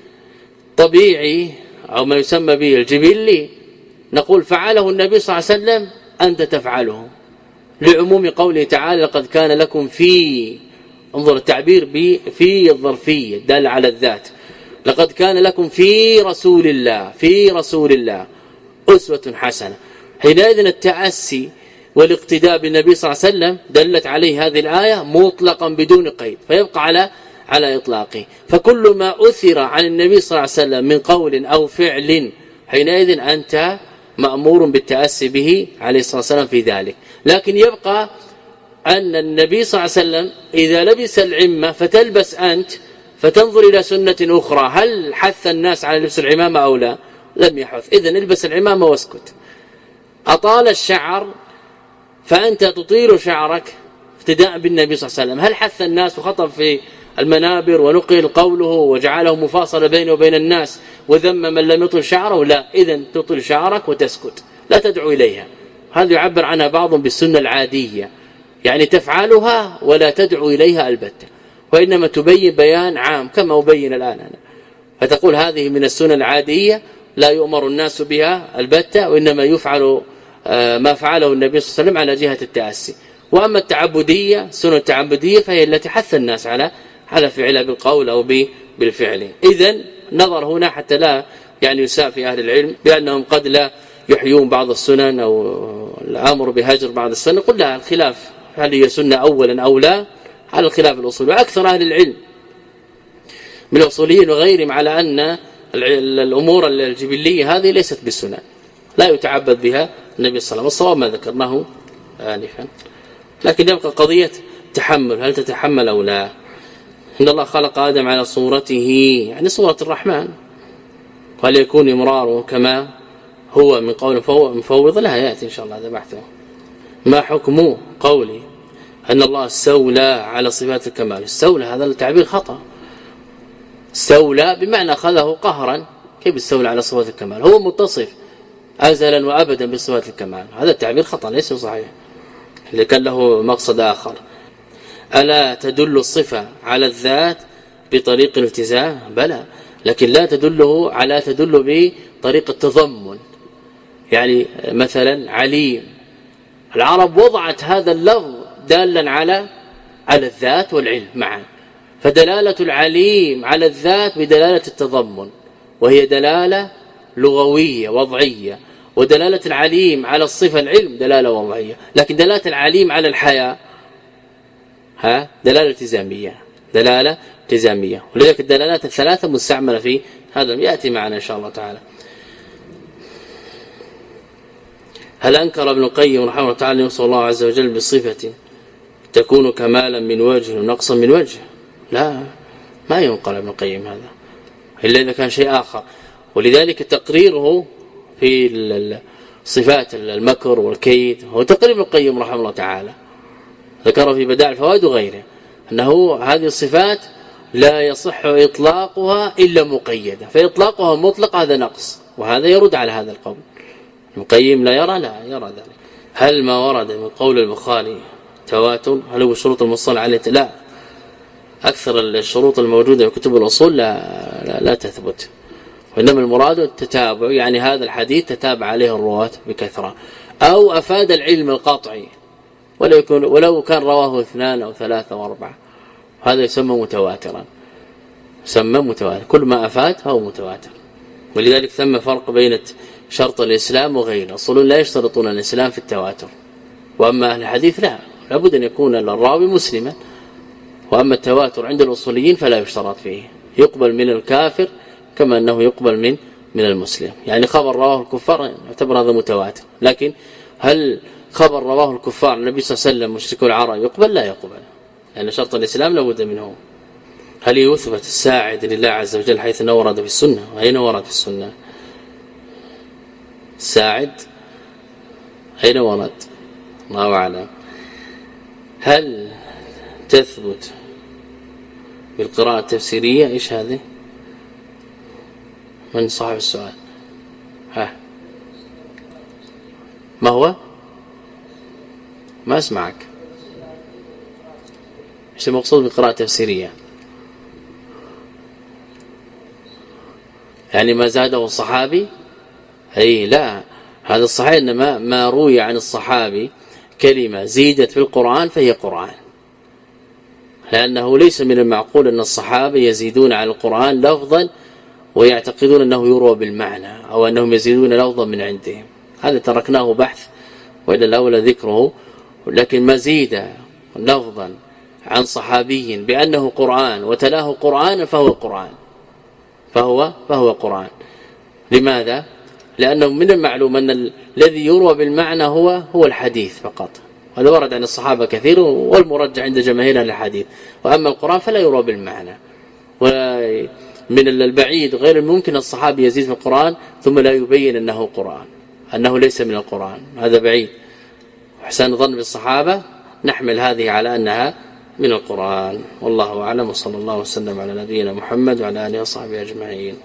طبيعي أو ما يسمى به الجبلي نقول فعله النبي صلى الله عليه وسلم أنت تفعله، لعموم قوله تعالى لقد كان لكم في، انظر التعبير في الظرفية دل على الذات، لقد كان لكم في رسول الله أسوة حسنة. حينئذ التأسي والاقتداء بالنبي صلى الله عليه وسلم دلت عليه هذه الآية مطلقا بدون قيد، فيبقى على إطلاقه. فكل ما أثر عن النبي صلى الله عليه وسلم من قول أو فعل حينئذ أنت مأمور بالتأسي به عليه الصلاة والسلام في ذلك. لكن يبقى أن النبي صلى الله عليه وسلم إذا لبس العمة فتلبس أنت فتنظر إلى سنة أخرى، هل حث الناس على لبس العمامة أو لا؟ لم يحث. إذن البس العمامة واسكت. أطال الشعر فأنت تطيل شعرك اقتداء بالنبي صلى الله عليه وسلم، هل حث الناس وخطب في المنابر ونقل قوله وجعله مفاصلة بينه وبين الناس وذم من لم يطل شعره؟ لا. إذن تطل شعرك وتسكت، لا تدعو إليها. هذا يعبر عنها بعضهم بالسنة العادية، يعني تفعلها ولا تدعو إليها البتة، وإنما تبين بيان عام كما أبين الآن أنا. فتقول هذه من السنة العادية لا يؤمر الناس بها البتة، وإنما يفعل ما فعله النبي صلى الله عليه وسلم على جهة التأسي. وأما التعبدية، السنة التعبدية فهي التي حث الناس على فعلها بالقول أو بالفعل. إذن نظر هنا حتى لا يعني يساء في أهل العلم بأنهم قد لا يحيون بعض السنن أو الأمر بهجر بعض السنن. قل لها الخلاف هل هي سنة أولا أو لا على الخلاف الأصولي. وأكثر أهل العلم من الأصوليين وغيرهم على أن الأمور الجبلية هذه ليست بالسنن، لا يتعبد بها النبي صلى الله عليه وسلم. الصواب ما ذكرناه آنفا. لكن يبقى قضية تحمل، هل تتحمل أو لا؟ إن الله خلق آدم على صورته، يعني صورة الرحمن، وهل يكون إمراره كما هو من قول مفوض؟ لا، يأتي إن شاء الله هذا بحثه. ما حكم قولي أن الله استولى على صفات الكمال؟ استولى هذا التعبير خطأ. استولى بمعنى أخذه قهرا، كيف استولى على صفات الكمال؟ هو متصف أزلا وأبدا بصفات الكمال، هذا التعبير خطأ ليس صحيح، اللي كان له مقصد آخر. ألا تدل الصفة على الذات بطريق الالتزام؟ بلى، لكن لا تدل بطريق التضمن. يعني مثلا عليم، العرب وضعت هذا اللفظ دالا على الذات والعلم معا، فدلالة العليم على الذات بدلالة التضمن، وهي دلالة لغوية وضعية، ودلالة العليم على الصفة العلم دلالة وضعية. لكن دلالة العليم على الحياة دلالة التزامية، ولذلك الدلالات الثلاثة مستعملة في هذا، يأتي معنا إن شاء الله تعالى. هل أنكر ابن القيم رحمه الله تعالى يوصف الله عز وجل بصفة تكون كمالا من وجه ونقصا من وجه؟ لا، ما ينقل ابن القيم هذا إلا إذا كان شيء آخر. ولذلك تقريره في صفات المكر والكيد هو تقرير ابن القيم رحمه الله تعالى، ذكر في بدائع الفوائد وغيره أنه هذه الصفات لا يصح إطلاقها إلا مقيدة، فإطلاقها مطلق هذا نقص، وهذا يرد على هذا القول. ابن القيم لا يرى ذلك. هل ما ورد من قول البخاري تواتر؟ هل هو شروط المصطلح عليه؟ لا، أكثر الشروط الموجودة في كتب الأصول لا تثبت، وإنما المراد التتابع، يعني هذا الحديث تتابع عليه الرواة بكثرة، أو أفاد العلم القاطعي ولو كان رواه 2 أو 3 أو 4، هذا يسمى متواترا، كل ما أفاد فهو متواتر. ولذلك ثم فرق بين شرط الإسلام وغيره. الأصوليون لا يشترطون الإسلام في التواتر، وأما أهل الحديث لا، لابد أن يكون الراوي مسلما. وأما التواتر عند الأصوليين فلا يشترط فيه، يقبل من الكافر كما أنه يقبل من المسلم. يعني خبر رواه الكفار يعتبر هذا متواتر، لكن هل خبر رواه الكفار النبي صلى الله عليه وسلم مشركو العرب يقبل؟ لا يقبل، لأن شرط الإسلام لابد منه. هل يثبت الساعد لله عز وجل حيث انه ورد في السنة؟ أين ورد في السنة الساعد؟ أين ورد؟ الله أعلم. هل تثبت بالقراءة التفسيرية؟ إيش هذه؟ من صاحب السؤال؟ ها ما هو؟ ما أسمعك. إيش المقصود بالقراءة التفسيرية؟ يعني ما زاده الصحابي؟ أي لا، هذا الصحيح إن ما روي عن الصحابي كلمة زيدت في القرآن فهي قرآن، لأنه ليس من المعقول أن الصحابة يزيدون على القرآن لفظا ويعتقدون أنه يروى بالمعنى أو أنهم يزيدون لفظا من عندهم. هذا تركناه بحث وإلى الأولى ذكره. لكن ما زيد لفظا عن صحابي بأنه قرآن وتلاه قرآن فهو قرآن، فهو قرآن. لماذا؟ لأنه من المعلوم أن الذي يروى بالمعنى هو الحديث فقط، هذا ورد عن الصحابة كثير والمرجع عند جماهير الحديث. وأما القرآن فلا يروى بالمعنى، ومن البعيد غير الممكن الصحابي يزيد في القرآن ثم لا يبين أنه قرآن، أنه ليس من القرآن، هذا بعيد. حسن الظن بالصحابة نحمل هذه على أنها من القرآن، والله أعلم. وصلى الله وسلم على نبينا محمد وعلى آله وصحبه أجمعين.